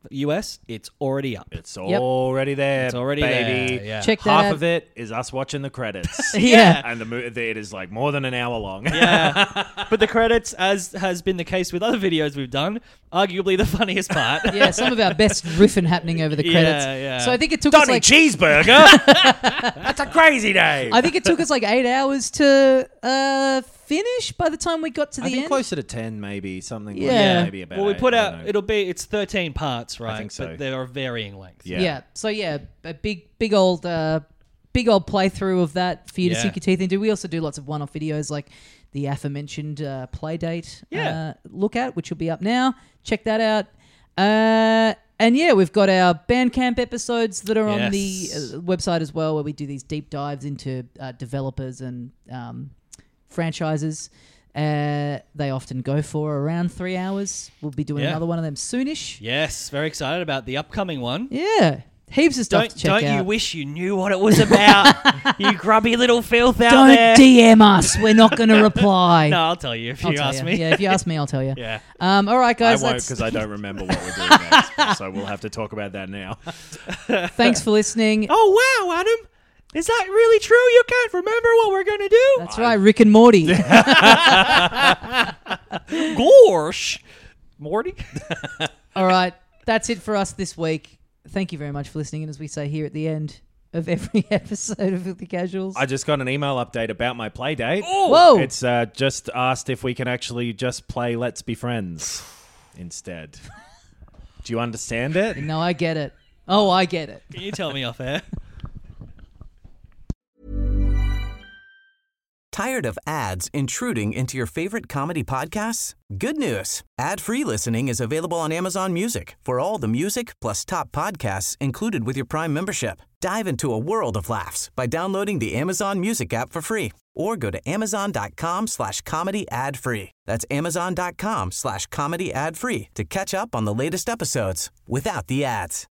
US, it's already up. It's already there. It's already baby. there, yeah. Check that Half out. of it is us watching the credits. Yeah. And it is like more than an hour long. Yeah. But the credits, as has been the case with other videos we've done, arguably the funniest part. Yeah, some of our best riffing happening over the credits. Yeah. So I think it took us Donny like Cheeseburger. That's a crazy name. I think it took us like 8 hours to finish by the time we got to the I think end. closer to 10, maybe something. Yeah. Like that, maybe about. Well, we 8, put I don't out, know. it's 13 parts, right? think so. But they are varying lengths. Yeah. So yeah, a big old playthrough of that for you to Yeah. sink your teeth into. We also do lots of one-off videos like the aforementioned Playdate look at, which will be up now. Check that out. And yeah, we've got our Bandcamp episodes that are on the Yes. website as well, where we do these deep dives into developers and franchises. They often go for around 3 hours. We'll be doing Yeah. another one of them soonish. Yes, very excited about the upcoming one. Yeah. Heaps of stuff to check Don't out. you wish you knew what it was about? You grubby little filth out Don't there. DM us. We're not going to reply. No, I'll tell you if I'll you tell ask you. me. Yeah, if you ask me, I'll tell you. Yeah. All right, I guys. won't That's, because I don't remember what we're doing next. So we'll have to talk about that now. thanks for listening. Oh, wow, Adam. Is that really true? You can't remember what we're going to do? That's right, Rick and Morty. Gorsh. Morty? All right, that's it for us this week. Thank you very much for listening. And as we say here at the end of every episode of Filthy Casuals. I just got an email update about my play date. Whoa! It's just asked if we can actually just play Let's Be Friends instead. Do you understand it? No, I get it. Oh, I get it. Can you tell me off air? Tired of ads intruding into your favorite comedy podcasts? Good news. Ad-free listening is available on Amazon Music for all the music plus top podcasts included with your Prime membership. Dive into a world of laughs by downloading the Amazon Music app for free or go to amazon.com/comedy ad-free. That's amazon.com/comedy ad-free to catch up on the latest episodes without the ads.